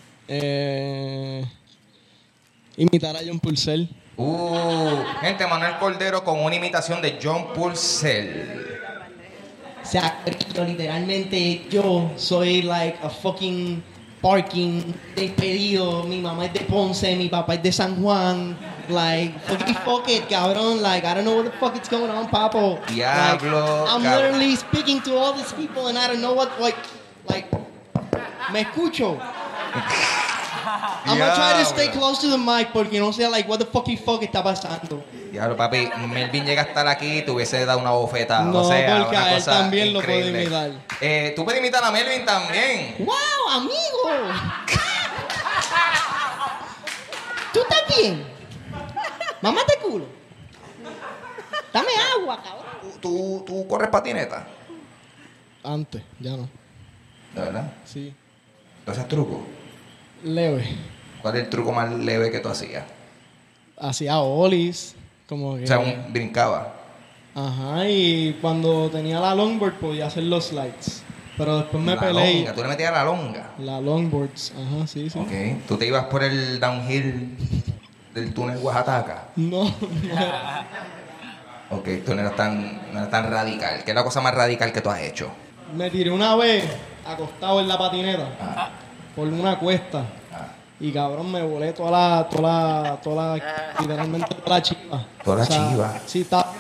Imitar a John Purcell. Gente, Manuel Cordero con una imitación de John Purcell. O sea, yo literalmente, yo soy like a fucking parking despedido. Mi mamá es de Ponce, mi papá es de San Juan. Like, fuck it, cabrón. Like, I don't know what the fuck is going on, papo. Diablo, like, I'm literally speaking to all these people and I don't know what, like, me escucho. I'm gonna try to stay close to the mic porque no sé, like, what the fuck está pasando. Diablo, papi, Melvin llega a estar aquí y te hubiese dado una bofeta. No, o sea, porque a él también increíble. Lo puedo imitar. Tú puedes imitar a Melvin también. ¡Wow, amigo! ¿Tú estás bien? Mámate culo. Dame agua, cabrón. ¿Tú corres patineta? Antes, ya no. ¿De verdad? Sí. ¿Tú haces truco? Leve. ¿Cuál es el truco más leve que tú hacías? Hacía olis, como que... O sea, brincaba. Ajá, y cuando tenía la longboard podía hacer los slides. Pero después me peleé. Longa. ¿Tú le metías la longa? La longboards, ajá, sí. Ok. ¿Tú te ibas por el downhill del túnel Oaxaca? No. Ok, tú no eras tan radical. ¿Qué es la cosa más radical que tú has hecho? Me tiré una vez acostado en la patineta por una cuesta Y cabrón, me volé literalmente toda la chiva. Toda la chiva. Sí, estaba.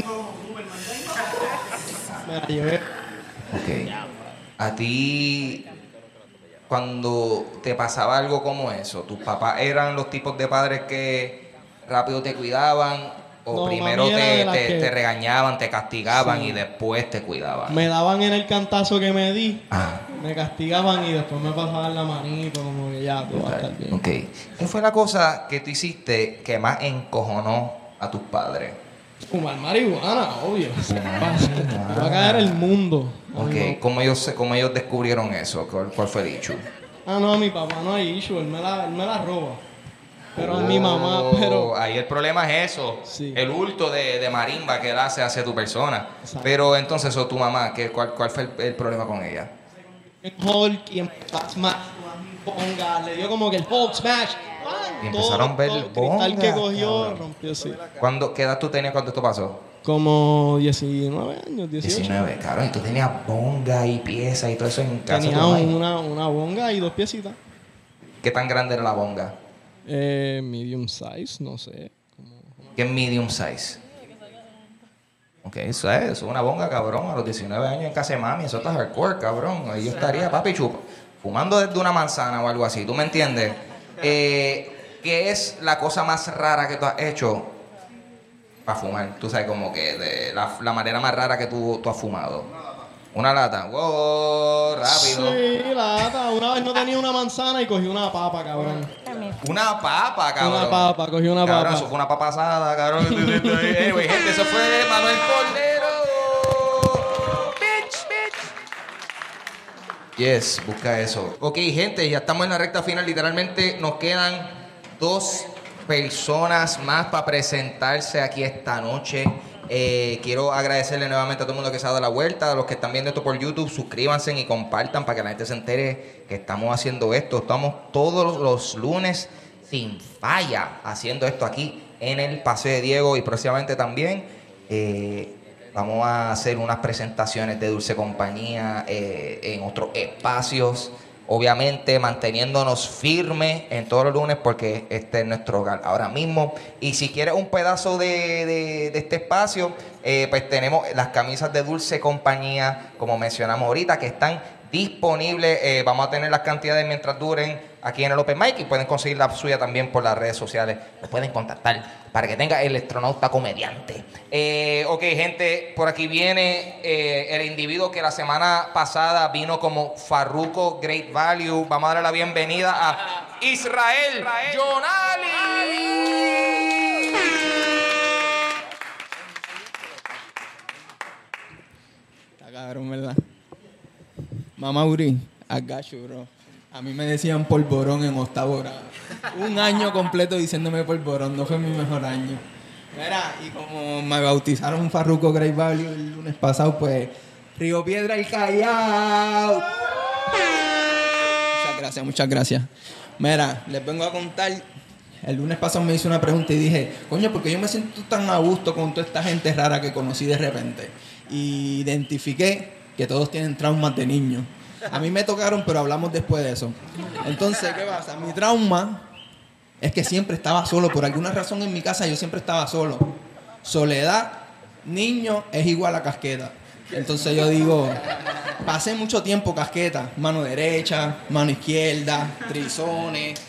Me la llevé. Ok. A ti, cuando te pasaba algo como eso, ¿tus papás eran los tipos de padres que rápido te cuidaban? ¿O No, primero mami era de las que- te regañaban, te castigaban Sí. y después te cuidaban? Me daban en el cantazo que me di, Ah, me castigaban y después me pasaban la manito, como que ya, tú vas a estar bien. ok. ¿Qué fue la cosa que tú hiciste que más encojonó a tus padres? Fumar marihuana, obvio. Va a caer el mundo. Ok, Ay, no. ¿cómo ellos descubrieron eso? ¿Cuál fue el issue? Ah, no, a mi papá no hay issue, él me la roba. Pero a mi mamá, pero... Ahí el problema es eso, Sí. el hurto de marimba que él hace hacia tu persona. Exacto. Pero entonces, tu mamá, ¿cuál fue el problema con ella? En Hulk y empezó a smash, bonga, le dio como que el Hulk smash. Y empezaron a ver el cristal bonga, que cogió, cabrón. rompió así. ¿Qué edad tú tenías cuando esto pasó? Como 19 años, 18. 19, cabrón. Y tú tenías bonga y piezas y todo eso en casa de Tenía tu mamá. una bonga y 2 piecitas. ¿Qué tan grande era la bonga? Medium size, no sé. ¿Qué es medium size? Ok, eso es una bonga, cabrón. A los 19 años en casa de mami, eso está hardcore, cabrón. Ahí yo estaría, papi, chupa, fumando desde una manzana o algo así. ¿Tú me entiendes? ¿Qué es la cosa más rara que tú has hecho para fumar? Tú sabes, como que de la manera más rara que tú has fumado. Una lata. ¡Wow! Rápido. Sí, lata. Una vez no tenía una manzana y cogí una papa, cabrón. Una papa, cabrón. Una papa, cogí una Cabrón, papa. eso fue una papa asada, cabrón. Anyway, gente, eso fue de Manuel Cordero. Bitch. Yes, busca eso. Ok, gente, ya estamos en la recta final. Literalmente nos quedan 2 personas más para presentarse aquí esta noche. Quiero agradecerle nuevamente a todo el mundo que se ha dado la vuelta, a los que están viendo esto por YouTube, suscríbanse y compartan para que la gente se entere que estamos haciendo esto. Estamos todos los lunes sin falla haciendo esto aquí en el Paseo de Diego y próximamente también vamos a hacer unas presentaciones de Dulce Compañía en otros espacios. Obviamente manteniéndonos firmes en todos los lunes porque este es nuestro hogar ahora mismo. Y si quieres un pedazo de este espacio, pues tenemos las camisas de Dulce Compañía, como mencionamos ahorita, que están disponibles. Vamos a tener las cantidades mientras duren aquí en el Open Mic y pueden conseguir la suya también por las redes sociales. Nos pueden contactar para que tenga el astronauta comediante. Ok, gente, por aquí viene el individuo que la semana pasada vino como Farruko Great Value. Vamos a darle la bienvenida a Israel Jonali. Está cabrón, ¿verdad? Mamá Uri, I got you, bro. A mí me decían polvorón en 8º grado. Un año completo diciéndome polvorón, no fue mi mejor año. Mira, y como me bautizaron Farruko Great Value el lunes pasado, pues Río Piedra el Callao. Muchas gracias. Mira, les vengo a contar. El lunes pasado me hice una pregunta y dije, coño, ¿por qué yo me siento tan a gusto con toda esta gente rara que conocí de repente? Y identifiqué que todos tienen traumas de niño. A mí me tocaron, pero hablamos después de eso. Entonces, ¿qué pasa? Mi trauma es que siempre estaba solo. Por alguna razón en mi casa yo siempre estaba solo. Soledad, niño, es igual a casqueta. Entonces yo digo, pasé mucho tiempo casqueta. Mano derecha, mano izquierda, trizones,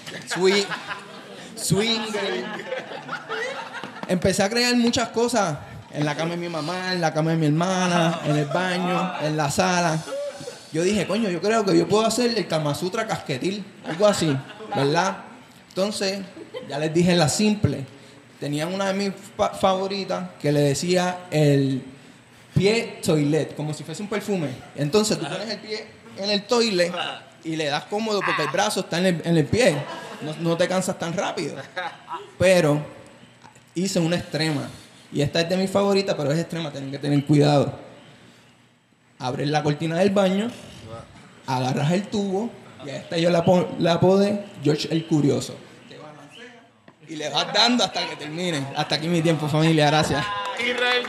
swinger. Empecé a crear muchas cosas. En la cama de mi mamá, en la cama de mi hermana, en el baño, en la sala. Yo dije, coño, yo creo que yo puedo hacer el Kama Sutra casquetil, algo así, ¿verdad? Entonces, ya les dije la simple. Tenían una de mis favoritas que le decía el pie toilet, como si fuese un perfume. Entonces, tú pones el pie en el toilet y le das cómodo porque el brazo está en el pie. No te cansas tan rápido. Pero hice una extrema. Y esta es de mis favoritas, pero es extrema, tienen que tener cuidado. Abres la cortina del baño, agarras el tubo, y a esta yo la apodé George el Curioso. Te balanceas y le vas dando hasta que termine. Hasta aquí mi tiempo, familia, gracias. Israel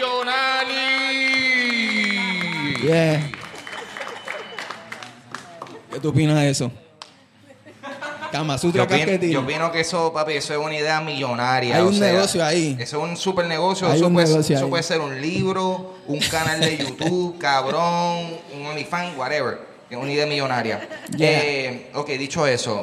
Jonali. Yeah. ¿Qué tú opinas de eso? Kama Sutra Casquetín. Yo opino que eso, papi, eso es una idea millonaria. Hay un negocio ahí. Eso es un super negocio. Hay Eso, un negocio eso ahí. puede ser un libro, un canal de YouTube, cabrón, un OnlyFans, whatever. Es una idea millonaria. Ok, dicho eso.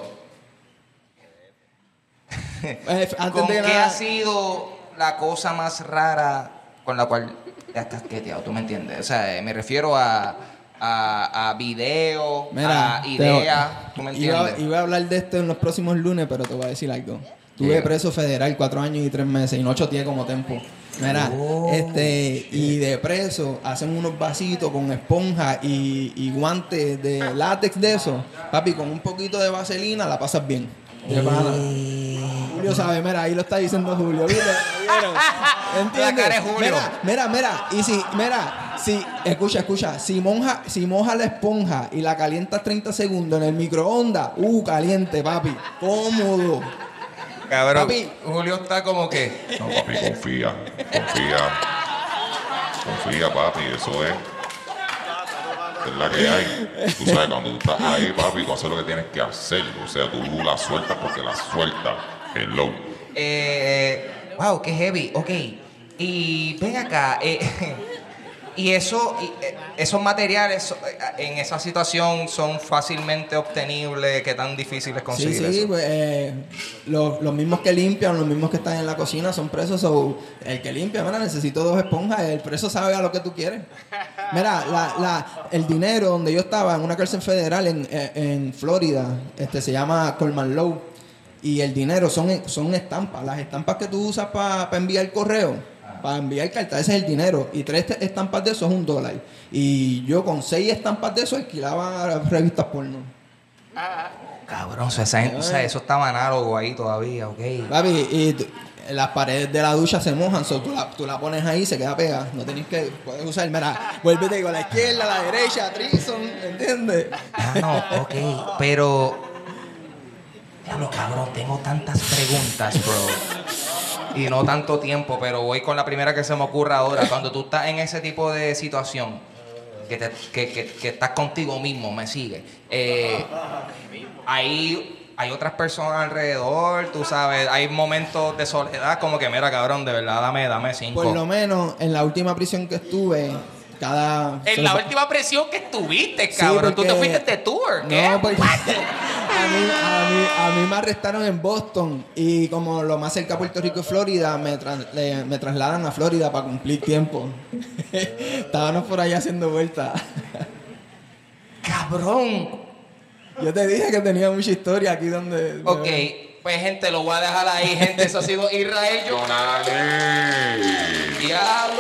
Antes ¿Con de qué nada- ha sido la cosa más rara con la cual te has casqueteado? ¿Tú me entiendes? O sea, me refiero a video, Mira, a ideas. ¿Tú me entiendes? Iba a hablar de esto en los próximos lunes, pero te voy a decir algo. Estuve Diga. preso federal 4 años y 3 meses y no choteé como tiempo. Mira, y de preso hacen unos vasitos con esponja y guantes de látex de eso. Papi, con un poquito de vaselina la pasas bien. De pana. Julio sabe, mira, ahí lo está diciendo Julio. ¿Viste? ¿Vieron? ¿Entiendes? La cara de Julio. Mira. Y si, escucha. Si moja la esponja y la calientas 30 segundos en el microondas, caliente, papi. Cómodo. Cabrón, Papi. Julio está como que... No, papi, confía, papi, eso es la que hay. Tú sabes, cuando tú estás ahí, papi, tú haces lo que tienes que hacer. O sea, tú la sueltas porque la sueltas. Hello. Wow, qué heavy. Ok. Y ven acá. Y esos materiales en esa situación son fácilmente obtenibles. ¿Qué tan difícil es conseguir Sí, eso? pues, los mismos que limpian, los mismos que están en la cocina son presos. So, el que limpia, mira, necesito 2 esponjas. El preso sabe a lo que tú quieres. Mira, el dinero donde yo estaba en una cárcel federal en Florida, se llama Coleman Law. Y el dinero son estampas. Las estampas que tú usas para enviar correo. Para enviar cartas, ese es el dinero. Y 3 estampas de eso es $1. Y yo con 6 estampas de eso alquilaba revistas porno. Cabrón, o sea, eso estaba análogo ahí todavía, ok. Papi, y las paredes de la ducha se mojan, so tú la pones ahí y se queda pegada. No tenés que, puedes usar, mira, vuélvete con la izquierda, la derecha, trison, ¿entiendes? No, ok, pero... Diablo, cabrón, tengo tantas preguntas, bro. Y no tanto tiempo, pero voy con la primera que se me ocurra ahora. Cuando tú estás en ese tipo de situación, que estás contigo mismo, me sigue. Hay otras personas alrededor, tú sabes, hay momentos de soledad, como que mira, cabrón, de verdad, dame 5. Por lo menos en la última prisión que estuve, En la última presión que estuviste, cabrón. Tú te fuiste de tour. ¿Qué? No, porque a mí me arrestaron en Boston y como lo más cerca a Puerto Rico y Florida, me trasladan a Florida para cumplir tiempo. Estábamos por allá haciendo vueltas. Cabrón. Yo te dije que tenía mucha historia aquí donde... Ok, pues gente, lo voy a dejar ahí, gente. Eso ha sido Israel Jonales. ¡Diablo!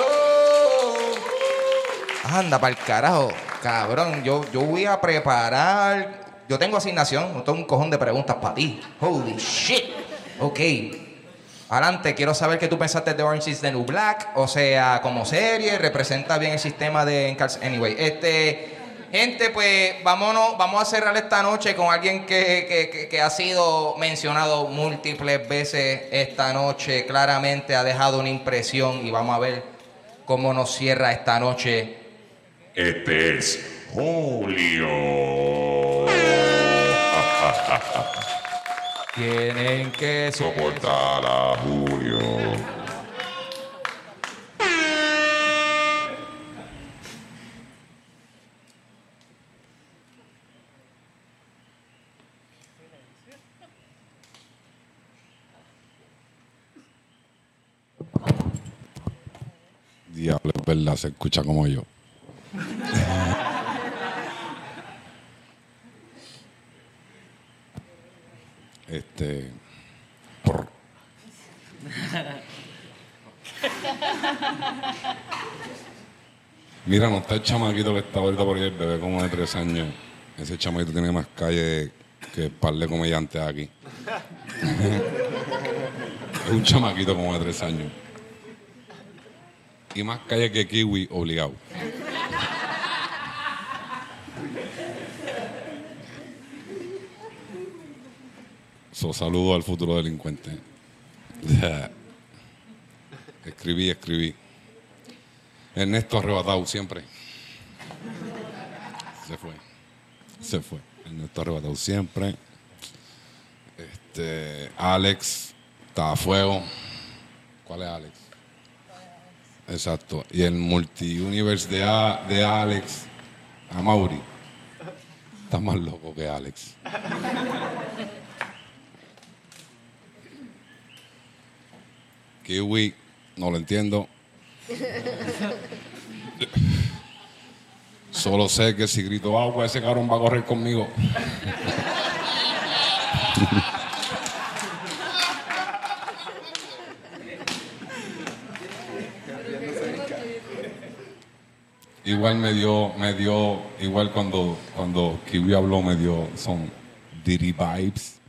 Anda, para el carajo. Cabrón, yo voy a preparar... Yo tengo asignación, no tengo un cojón de preguntas para ti. Holy shit. Ok. Adelante, quiero saber qué tú pensaste de Orange is the New Black. O sea, como serie, representa bien el sistema de encarcelación. Anyway, gente, pues vamos a cerrar esta noche con alguien que ha sido mencionado múltiples veces esta noche. Claramente ha dejado una impresión y vamos a ver cómo nos cierra esta noche. Este es Julio. Tienen que soportar a Julio. Diablo, es verdad, se escucha como yo. Mira, no está el chamaquito que está ahorita por ahí, el bebé como de 3 años. Ese chamaquito tiene más calle que el par de comediantes aquí. Es un chamaquito como de 3 años. Y más calle que Kiwi, obligado. Saludo al futuro delincuente. Escribí. Ernesto arrebatado siempre. Se fue. Ernesto arrebatado siempre. Alex está a fuego. ¿Cuál es Alex? Exacto. Y el multi-universe de Alex, a Mauri, está más loco que Alex. Kiwi, no lo entiendo. Solo sé que si grito agua, ese cabrón va a correr conmigo. Igual me dio, igual cuando Kiwi habló me dio son Diddy vibes.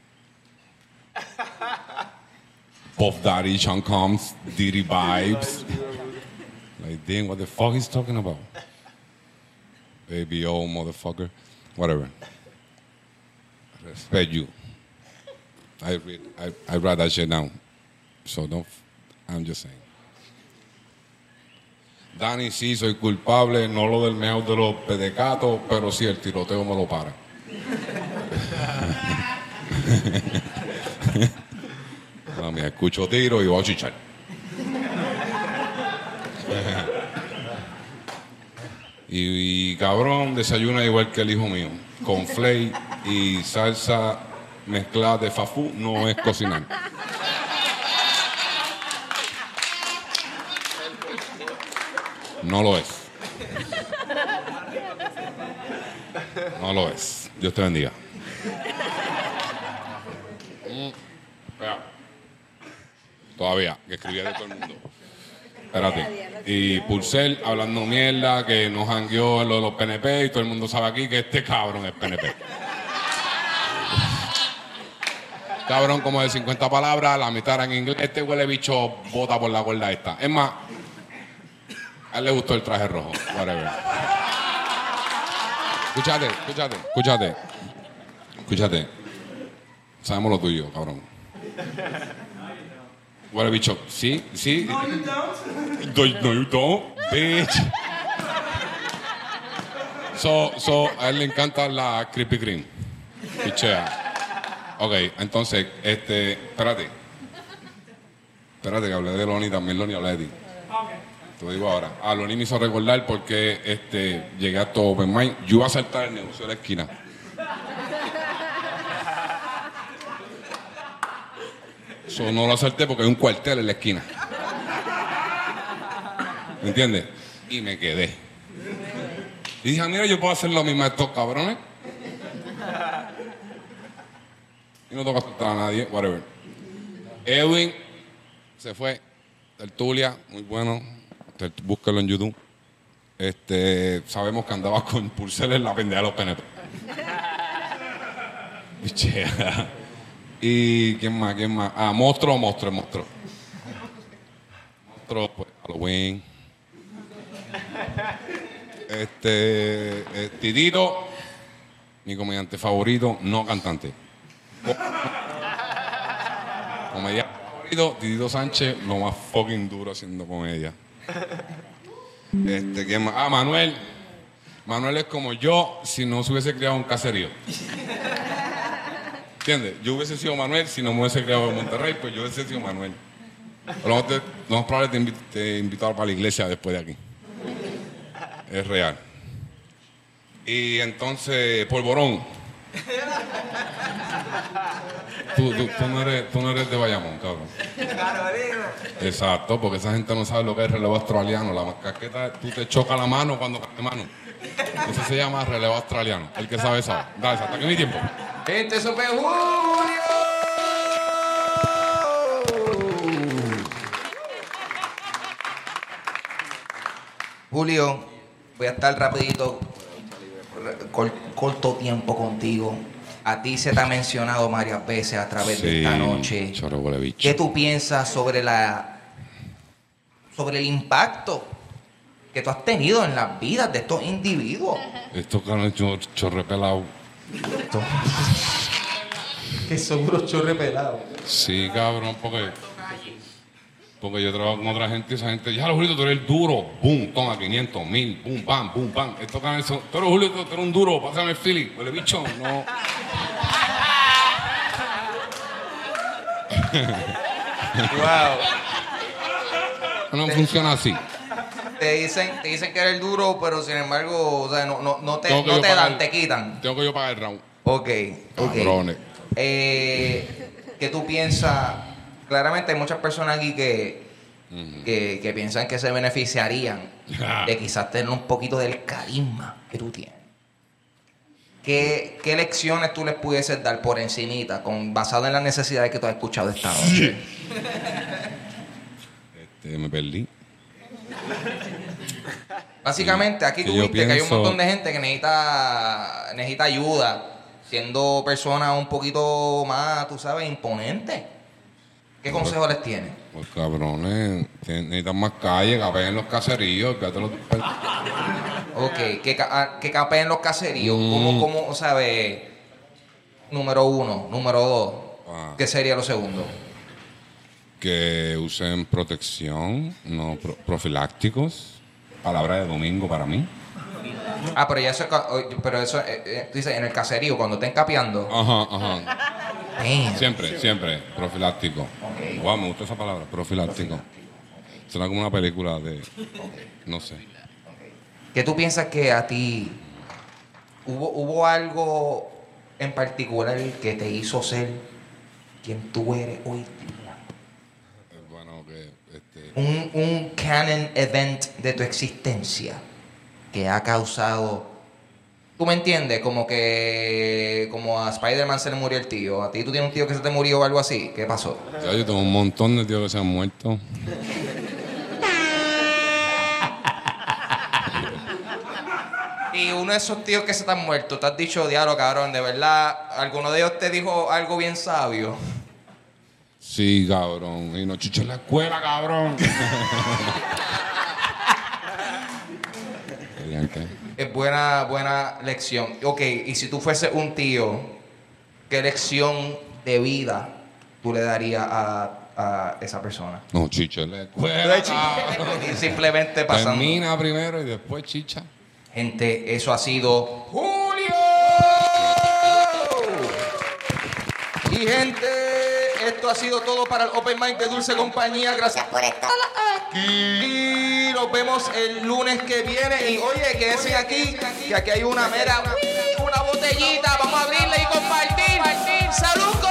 Puff Daddy, Sean Combs, Diddy vibes. Like, damn, what the fuck he's talking about? Baby, oh, motherfucker. Whatever. Respect you. I write that shit down. So I'm just saying. Dani, sí, soy culpable, no lo del meo de los pedecatos, pero sí, el tiroteo me lo para. Mami, escucho tiro y voy a chichar. Y cabrón, desayuna igual que el hijo mío, con flake y salsa mezclada de fafú, no es cocinar. No lo es. No lo es. Dios te bendiga. Todavía, que escribía de todo el mundo. Espérate. Y Purcell hablando mierda, que nos jangueó en lo de los PNP y todo el mundo sabe aquí que este cabrón es PNP. Cabrón como de 50 palabras, la mitad era en inglés. Este huele bicho bota por la cuerda esta. Es más, a él le gustó el traje rojo. Whatever. Escúchate. Sabemos lo tuyo, cabrón. Huele bicho. Sí. No, you don't. No, you don't, bitch. A él le encanta la Krispy Kreme. Pichea. Ok, entonces, espérate, que hablé de Loni, también Loni hablé de ti. Te lo digo ahora. Loni me hizo recordar porque llegué a todo Open Mind. Yo iba a saltar el negocio de la esquina. Eso no lo asalté porque hay un cuartel en la esquina. ¿Me entiendes? Y me quedé. Y dije, mira, yo puedo hacer lo mismo a estos cabrones. Y no toca asustar a nadie, whatever. Edwin se fue. Tertulia, muy bueno. Búsquelo en YouTube. Sabemos que andaba con Purcell en la pendeja de los PNP. Bichea. ¿Y quién más? Monstruo. Monstruo, pues, Halloween. Titito, mi comediante favorito, no cantante. Comediante favorito, Titito Sánchez, lo más fucking duro haciendo comedia. ¿Quién más? Manuel. Manuel es como yo si no se hubiese creado un caserío. ¿Entiendes? Yo hubiese sido Manuel si no me hubiese creado en Monterrey, pues yo hubiese sido Manuel. Lo más probable te invito para la iglesia después de aquí. Es real. Y entonces, Polvorón. Tú no eres de Bayamón, cabrón. Exacto, porque esa gente no sabe lo que es relevo australiano. La casqueta, tú te chocas la mano cuando caes mano. Eso se llama relevo australiano. El que sabe, sabe. Dale, hasta aquí mi tiempo. Eso fue Julio. Julio, voy a estar rapidito, corto tiempo contigo. A ti se te ha mencionado varias veces a través de esta noche. ¿Qué tú piensas sobre el impacto que tú has tenido en las vidas de estos individuos? Estos caras chorrepelados. Que seguro chorrepelados. Sí, cabrón, porque yo trabajo con otra gente y esa gente, ya, Julio, tú eres el duro. Boom, toma 500, 1000, boom, bam. Estos caras son, tú eres Julio, tú eres un duro, pásame el Philly. Huele bicho, no. Wow. No funciona así. Te dicen que eres duro, pero sin embargo, o sea, no te dan, te quitan. Tengo que yo pagar el round. Ok. Cabrones. ¿Qué tú piensas? Claramente hay muchas personas aquí que piensan que se beneficiarían de quizás tener un poquito del carisma que tú tienes. ¿Qué lecciones tú les pudieses dar por encimita, basado en las necesidades que tú has escuchado esta noche? Me perdí. Básicamente, aquí tú viste que hay un montón de gente que necesita ayuda, siendo personas un poquito más, tú sabes, imponentes. ¿Qué consejo les tienes? Pues cabrones, necesitan más calle, capeen en los caseríos. Ok, que capeen los caseríos. ¿Cómo sabes? Número 1, número 2. ¿Qué sería lo segundo? Que usen protección, no profilácticos. Palabra de domingo para mí. Pero ya eso, tú dices, en el caserío, cuando estén capeando. Ajá. Damn. Siempre, profiláctico. Okay. Wow, me gusta esa palabra, profiláctico. Suena como una película de... No sé. ¿Qué tú piensas que a ti hubo algo en particular que te hizo ser quien tú eres hoy día? Bueno, un canon event de tu existencia que ha causado... ¿Tú me entiendes? Como a Spider-Man se le murió el tío. ¿A ti tú tienes un tío que se te murió o algo así? ¿Qué pasó? Ya, yo tengo un montón de tíos que se han muerto. Y uno de esos tíos que se te han muerto, te has dicho, diablo, cabrón, de verdad, ¿alguno de ellos te dijo algo bien sabio? Sí, cabrón. Y no chuches en la escuela, cabrón. Es buena lección. Ok, y si tú fueses un tío, ¿qué lección de vida tú le darías a esa persona? No, chicha en la escuela. Simplemente pasando. Termina primero y después chicha. Gente, eso ha sido Julio. Y gente, esto ha sido todo para el Open Mic de Dulce Compañía. Gracias por estar aquí. Y nos vemos el lunes que viene. Y oye, quédense aquí, que aquí hay una botellita. Vamos a abrirla y compartir. ¡Salud!